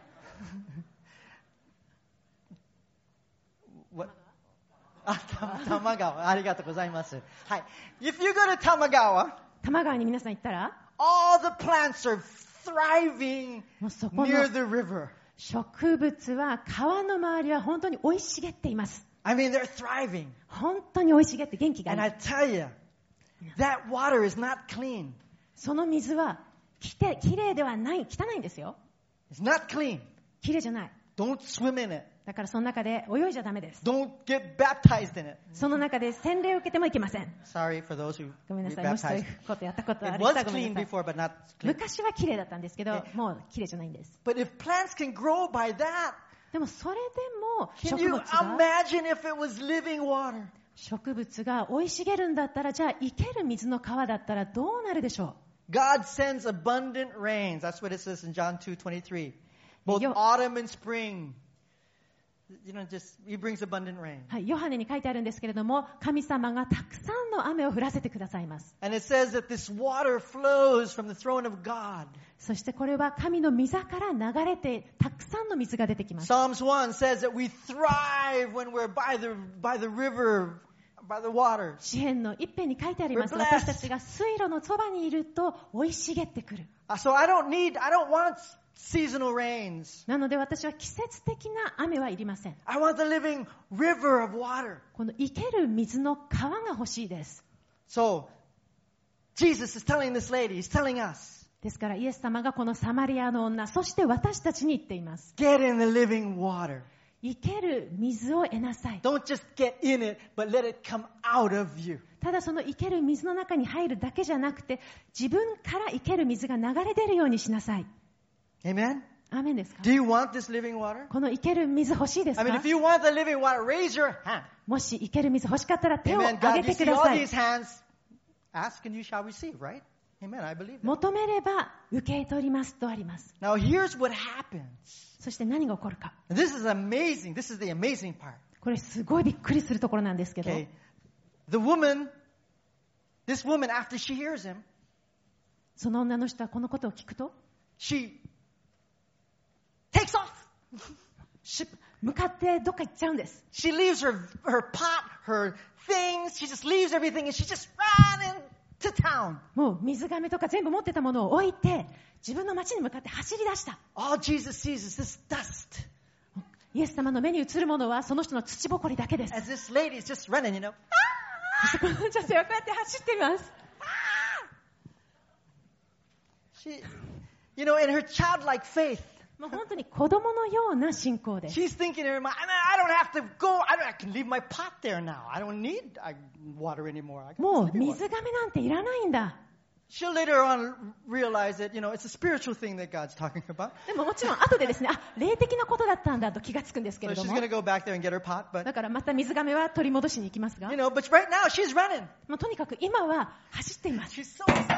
What? あ、多摩川。ありがとうございます。はい。If you go to 多摩川、 多摩川に皆さん行ったら、 all the plants are thriving もうそこ near の the river. 植物は川の周りは本当に生い茂っています。 I mean, they're thriving. 本当に生い茂って元気が And あ I る。 tell you, that water is not clean. その水はきれいではない、汚いんですよ。 It's not clean. きれいじゃない。 Don't swim in it. だからその中で泳いじゃダメです。 Don't get baptized in it. その中で洗礼を受けてもいけません。 Sorry for those who ごめんな get さい。もしそういう baptized. ことやったことあ It る人 was はごめ clean んなさい。 before, but not clean. 昔は綺麗だったんですけど、もう綺麗じゃないんです。 But if plants can grow by that, でもそれでも can 植 you 物が imagine if it was living water? 植物が生い茂るんだったら、じゃあ生ける水の川だったらどうなるでしょ God sends abundant rains. That's what it says in John 2:23. う。 Both よ autumn and spring. He brings abundant rain. はい、ヨハネに書いてあるんですけれども、神様がたくさんの雨を降らせてくださいます。 And it says that this water flows from the throne of God. そしてこれは神の御座から流れてたくさんの水が出てきます。 Psalms 1 says that we thrive when we're by the river, by the water. 詩篇の一編に書いてあります。 We're blessed. 私たちが水路のそばにいると生い茂ってくる。 So I don't want seasonal rains. なので私は季節的な雨はいりません。 I want the living river of water. この生ける水の川が欲しいです。 So Jesus is telling this lady, he's telling us, ですからイエス様がこのサマリアの女、そして私たちに言っています。 get in the living water. 生ける水を得なさい。 Don't just get in it, but let it come out of you. ただその生ける水の中に入るだけじゃなくて、自分から生ける水が流れ出るようにしなさい。 Amen? アーメンですか？ Do you want this living water? この生ける水欲しいですか？ I mean, if you want the living water, raise your hand. もし生ける水欲しかったら手を Amen. 挙 God, げ you てく see だ all さい。 these hands. Ask and you shall receive, right? Amen. I believe that. 求めれば受け取りますとあります。 Now, here's what happens. そして何が起こるか。 This is amazing. This is the amazing part. これすごいびっくりするところなんですけど、 Okay. This woman, after she hears him, その女の人はこのことを聞くと、 she takes off. 向かってどっか行っちゃうんです。 She leaves her pot, her things. She just leaves everything and she just ran into town. もう水がめとか全部持ってたものを置いて、自分の町に向かって走り出した。 All Jesus sees is this dust. イエス様の目に映るものはその人の土ぼこりだけです。 As this lady is just running, そしてこの女性はこうやって走っています。 She, in her childlike faith, もう本当に子供のような信仰です。 she's thinking in her mind, I don't have to go. I can leave my pot there now. I don't need water anymore. I can も just う leave it water. 水がめなんていらないんだ。 She'll later on realize that, it's a spiritual thing that God's talking about. でももちろん後でですね、霊的なことだったんだと気がつくんですけ So れど she's も going to go back there and get her pot. But, だからまた水がめは取り戻しに行きますが、 but right now she's running. もうとにかく今は走っています。 She's so excited.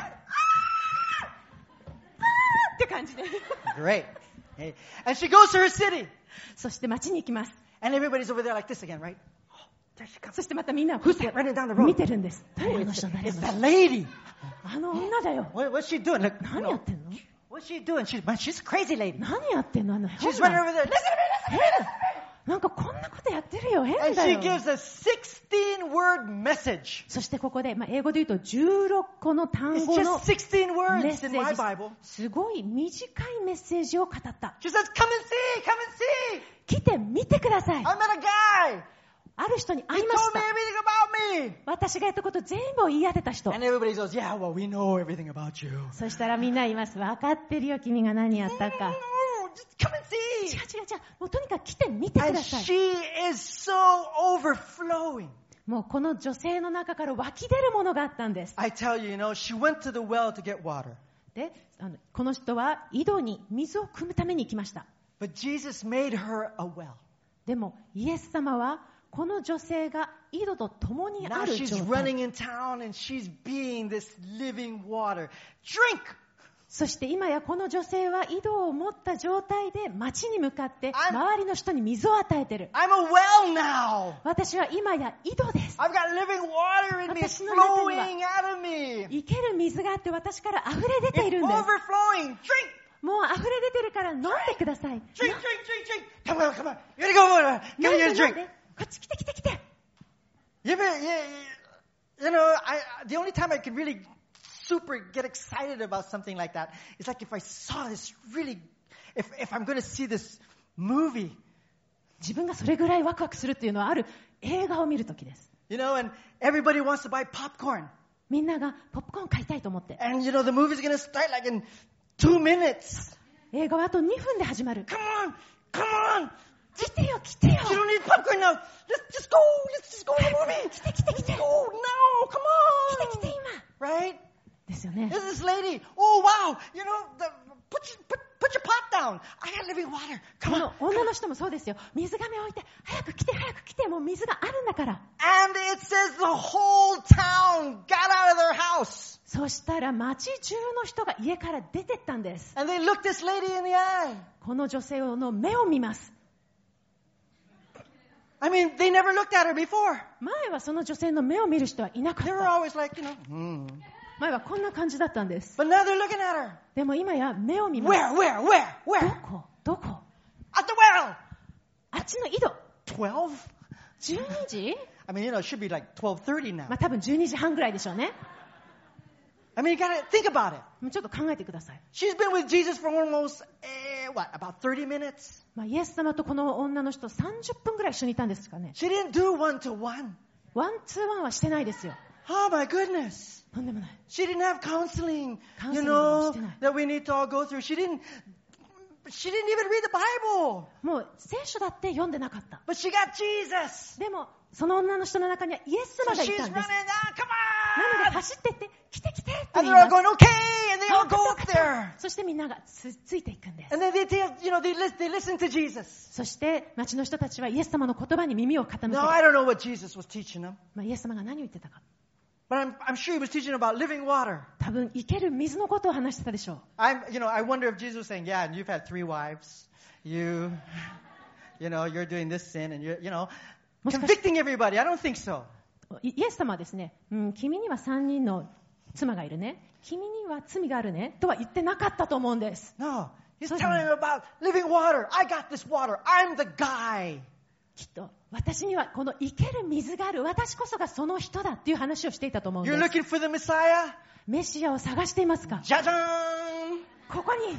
って感じで。 Great. Hey. And she goes to her city. そして町に行きます。 And everybody's over there like this again, right? Oh, there she comes. そしてまたみんなふって Running down the road. 見てるんです。誰あの人、誰あ It's の that 人。 lady. あの女だよ。 What's she doing? Look, 何やってんの？ what's she doing? She's a crazy lady. 何やってんのあの She's 変 running な over there. Listen to me, listen to me, listen to me. なんかこんなことやってるよ。変 And だ she よ。 gives a 16-word message. そしてここで、英語で言うと16個の単 It's 語の just 16 メッ words セ in my ージ Bible. すごい短いメッセージを語った。 She says, come and see, come and see. 来て見てください。 I met a guy. ある人に He 会いま told し me た。 everything about me. 私がやったこと全部を言い当てた人。 And everybody goes, yeah, well, we know everything about you. そしたらみんな言います。分かってるよ、君が何やったか。 No, just come and 違う see. 違う違う。もうとにかく来て見てく And ださい。 she is so overflowing. もうこの女性の中から湧き出るものがあったんです。 I tell you, she went to the well to get water. で、この人は井戸に水を汲むために行きました。 But Jesus made her a well. でもイエス様はこの女性が井戸と共にあ Now る she's 状態。 running in town and she's being this living water. Drink! そして今やこの女性は井戸を持った状態で町に向かって周りの人に水を与えてる。 I'm a well now. 私は今や井戸です。 I've got living water in me. It's 私の中には flowing out of me. 生ける水があって私から溢れ出てい It's るんです。 overflowing. Drink! もう溢れ出てるから飲んでください。 Drink, drink, drink, drink. Come on, come on. You gotta go over. 飲 Gotta んで get a 飲ん drink. で。こっち来て来て来て。 The only time I can really super get excited about something like that is like if I saw this really, if I'm going to see this movie, 自分がそれぐらいワクワクするっていうのはある映画を見るときです。 and everybody wants to buy popcorn. みんながポップコーン買いたいと思って。 And, the movie's going to start like in 2 minutes. 映画はあと2分で始まる。 Come on, come on. 来てよ来てよ。 You don't need popcorn now. Let's just go to the movie. 来て来て来て。 Let's go now, come 来て来て on. 今。 Right? ですよね。 There's this lady. Oh, wow. Put Put your pot down. I got living water. こ Come on. の女の人もそうですよ。水がめを置いて、早く来て、早く来て、もう水があるんだから。 And it says the whole town got out of their house. そしたら町中の人が家から出てったんです。 And they looked this lady in the eye. この女性の目を見ます。 I mean, they never looked at her before. 前はその女性の目を見る人はいなかっ They were た。 always like, 前はこんな感じだったんです。 But now they're looking at her. でも今や目を見ます。 Where? どこ At the well. あっちの井戸。 12? 12時 I mean, it should be like 12:30 now. まあ多分12時半ぐらいでしょうね。 I mean, you gotta think about it. もうちょっと考えてください。 She's been with Jesus for almost, about 30 minutes? まあイエス様とこの女の人30分ぐらい一緒にいたんですかね。 She didn't do one-to-one. ワンツーワンはしてないですよ。 Oh my goodness. とんでもない。 She didn't have counseling, Counseling that we need to all go through. She didn't even read the Bible. もう聖書だって読んでなかった。 But she got Jesus. でもその女の人の中にはイエス So 様がい she's た running, んです。 come なので on! 走ってって来て来てと And 言い they're ます。 all going, okay! And they all go あ up 勝った there. そしてみんながついていくんです。 And then they listen to Jesus. そして町の人たちはイエス様の言葉に耳を傾ける。 Now, I don't know what Jesus was teaching them. まあ、イエス様が何を言ってたか。 But I'm sure he was teaching about living water. 多分生ける水のことを話してたでしょう。 I wonder if Jesus was saying, yeah, and you've had 3 wives. You're doing this sin and convicting everybody. I don't think so. イエス様はですね、君には3人の妻がいるね。君には罪があるね。とは言ってなかったと思うんです。 No. He's telling them about living water. I got this water. I'm the guy. きっと私にはこの生ける水がある。私こそがその人だっていう話をしていたと思うんで You're す。 looking for the Messiah? メシアを探していますか？ Jajang! ここに。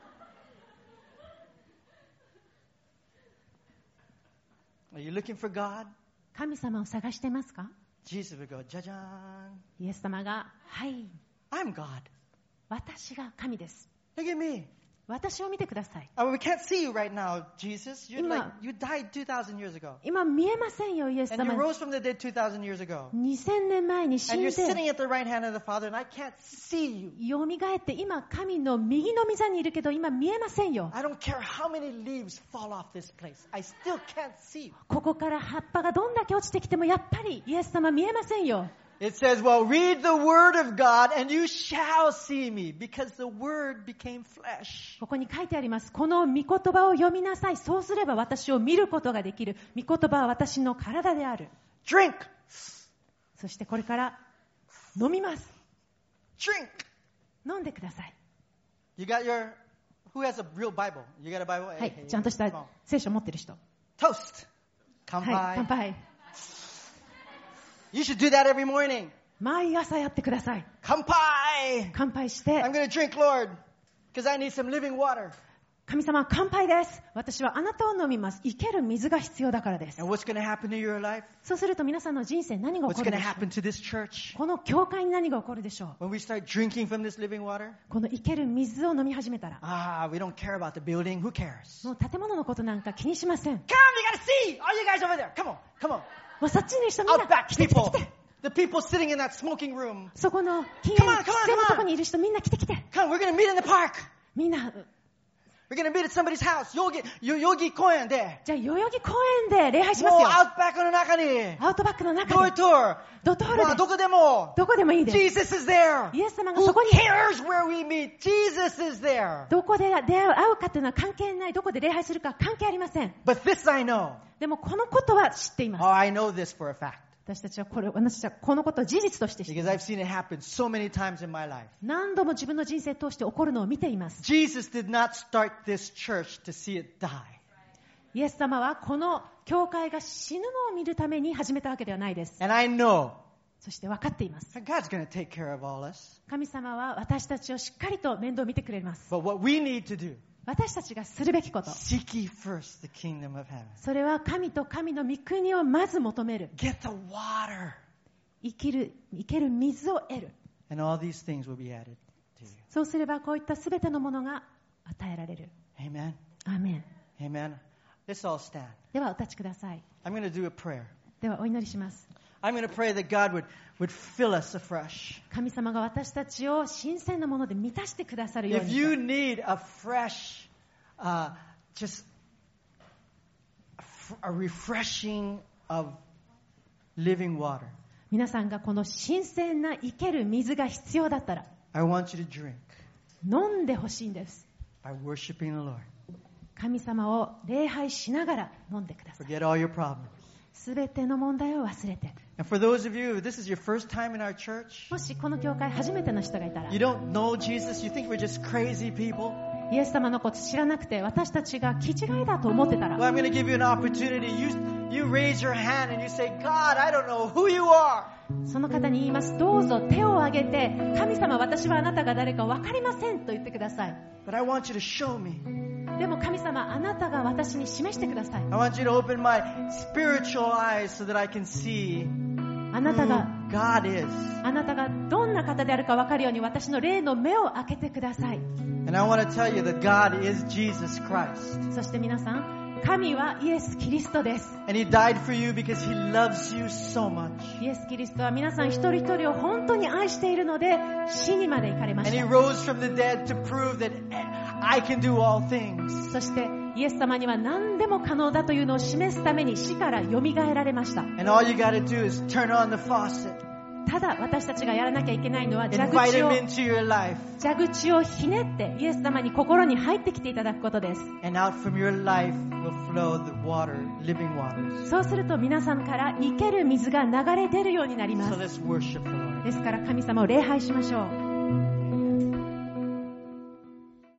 Are you looking for God? 神様を探していますか？ Jesus would go, Jajang! イエス様が、はい、 I'm God. 私が神です。 Look at me. 私を見てください。 We can't see you right now, Jesus. You Ima- died 2,000 years ago. 今見えませんよ、イエス And you 様。 rose from the dead 2,000 years ago. 2000年前に死 And ん you're で、 sitting at the right hand of the Father, and I can't see you. 蘇って今神の右の御座にいるけど今見えませんよ。 I don't care how many leaves fall off this place. I still can't see you. ここから葉っぱがどんだけ落ちてきてもやっぱりイエス様見えませんよ。 It says, well, read the word of God and you shall see me because the word became flesh. ここに書いてあります。この御言葉を読みなさい。そうすれば私を見ることができる。御言葉は私の体である。 Drink. そしてこれから飲みます。 Drink. 飲んでください。 You got who has a real Bible? You got a Bible? はい、ちゃんとした聖書を持ってる人。 Toast. 乾杯。 はい、乾杯。 You should do that every morning. 毎朝やってください。 乾杯. 乾杯して、 I'm going to drink, Lord, because I need some living water. 神様乾杯です。私はあなたを飲みます。生ける水が必要だからです。 And what's going to happen to your life? そうすると皆さんの人生何が起 What's こる going to でしょ happen to this church? う？この教会に何が起こるでしょう？ When we start drinking from this living water? この生ける水を飲み始めたら、 We don't care about the building. Who cares? もう建物のことなんか気にしません。 Come, you got to see! All you guys over there. Come on. Come on. もうそっちにいる人みんな Outback 来て来て people. 来て。 The people sitting in that smoking room. そこの禁 Come on, 煙 come on, 喫煙の come on. とこにいる人みんな来て来て。 Come, we're going to meet in the park. みんな、 We're going to meet at somebody's house. Yogi Koen there. じゃあ代々木公園で礼拝しますもうよ。 Outback の中に。 アウトバックの中 Door で、 tour. ドトールで、 どこでも。 どこでもいいです。 Jesus is there. イエス様が Who そこに、 cares where we meet? Jesus is there. どこで出会うかというのは関係ない。どこで礼拝するか関係ありません。 But this I know. でもこのことは知っています。 I know this for a fact. 私たちはこのことを事実として知ってい Because ま I've す。 seen it happen so many times in my life. 何度も自分の人生を通して起こるのを見ています。 Jesus did not start this church to see it die. イエス様はこの教会が死ぬのを見るために始めたわけではないです。 And I know そして分かっています。 that God's going to take care of all us. 神様は私たちをしっかりと面倒を見てくれます。 But what we need to do, 私たちがするべきこと。 seek ye first the kingdom of heaven. それは神と神の御国をまず求める。 Get the water. 生ける水を得る。 And all these things will be added to you. そうすればこういったすべてのものが与えられる。 Amen. アーメン。 Amen. Let's all stand. ではお立ちください。 I'm going to do a prayer. ではお祈りします。 I'm going to pray that God would fill us afresh. 神様が私たちを新鮮なもので満たしてくださるよう If に you と。 need a fresh, just a refreshing of living water, 皆さんがこの新鮮な生ける水が必要だったら I want you to drink 飲んでほしいんです。 by worshiping the Lord. 神様を礼拝しながら飲んでください。 Forget all your problems. すべての問題を忘れて。 And for those of you, this is your first time in our church, もしこの教会初めての人がいたら、 you don't know Jesus, you think we're just crazy people. イエス様のこと知らなくて私たちが気違いだと思ってた Well, ら、 I'm going to give you an opportunity. You raise your hand and you say, God, I don't know who you are. その方に言います。どうぞ手を挙げて、神様、私はあなたが誰か分かりませんと言ってください。 But I want you to show me. でも神様、あなたが私に示してください。 I want you to open my spiritual eyes so that I can see あなた who が God is. あなたがどんな方であるか分かるように私の霊の目を開けてください。 And I want to tell you that God is Jesus Christ. そして皆さん、神はイエス・キリストです。 And He died for you because He loves you so much. イエス・キリストは皆さん一人一人を本当に愛しているので、死にまで行かれま And し He た。 rose from the dead to prove that I can do all things. そしてイエス様には何でも可能だというのを示すために死からよみがえられました。 And all you got to do is turn on the faucet ただ私たちがやらなきゃいけないのは invite 蛇 Him 口を into your life. 蛇口をひねってイエス様に心に入ってきていただくことです。 And out from your life will flow the water, living waters. そうすると皆さんから生ける水が流れ出るようになりま So す。 let's worship the Lord. ですから神様を礼拝しましょう。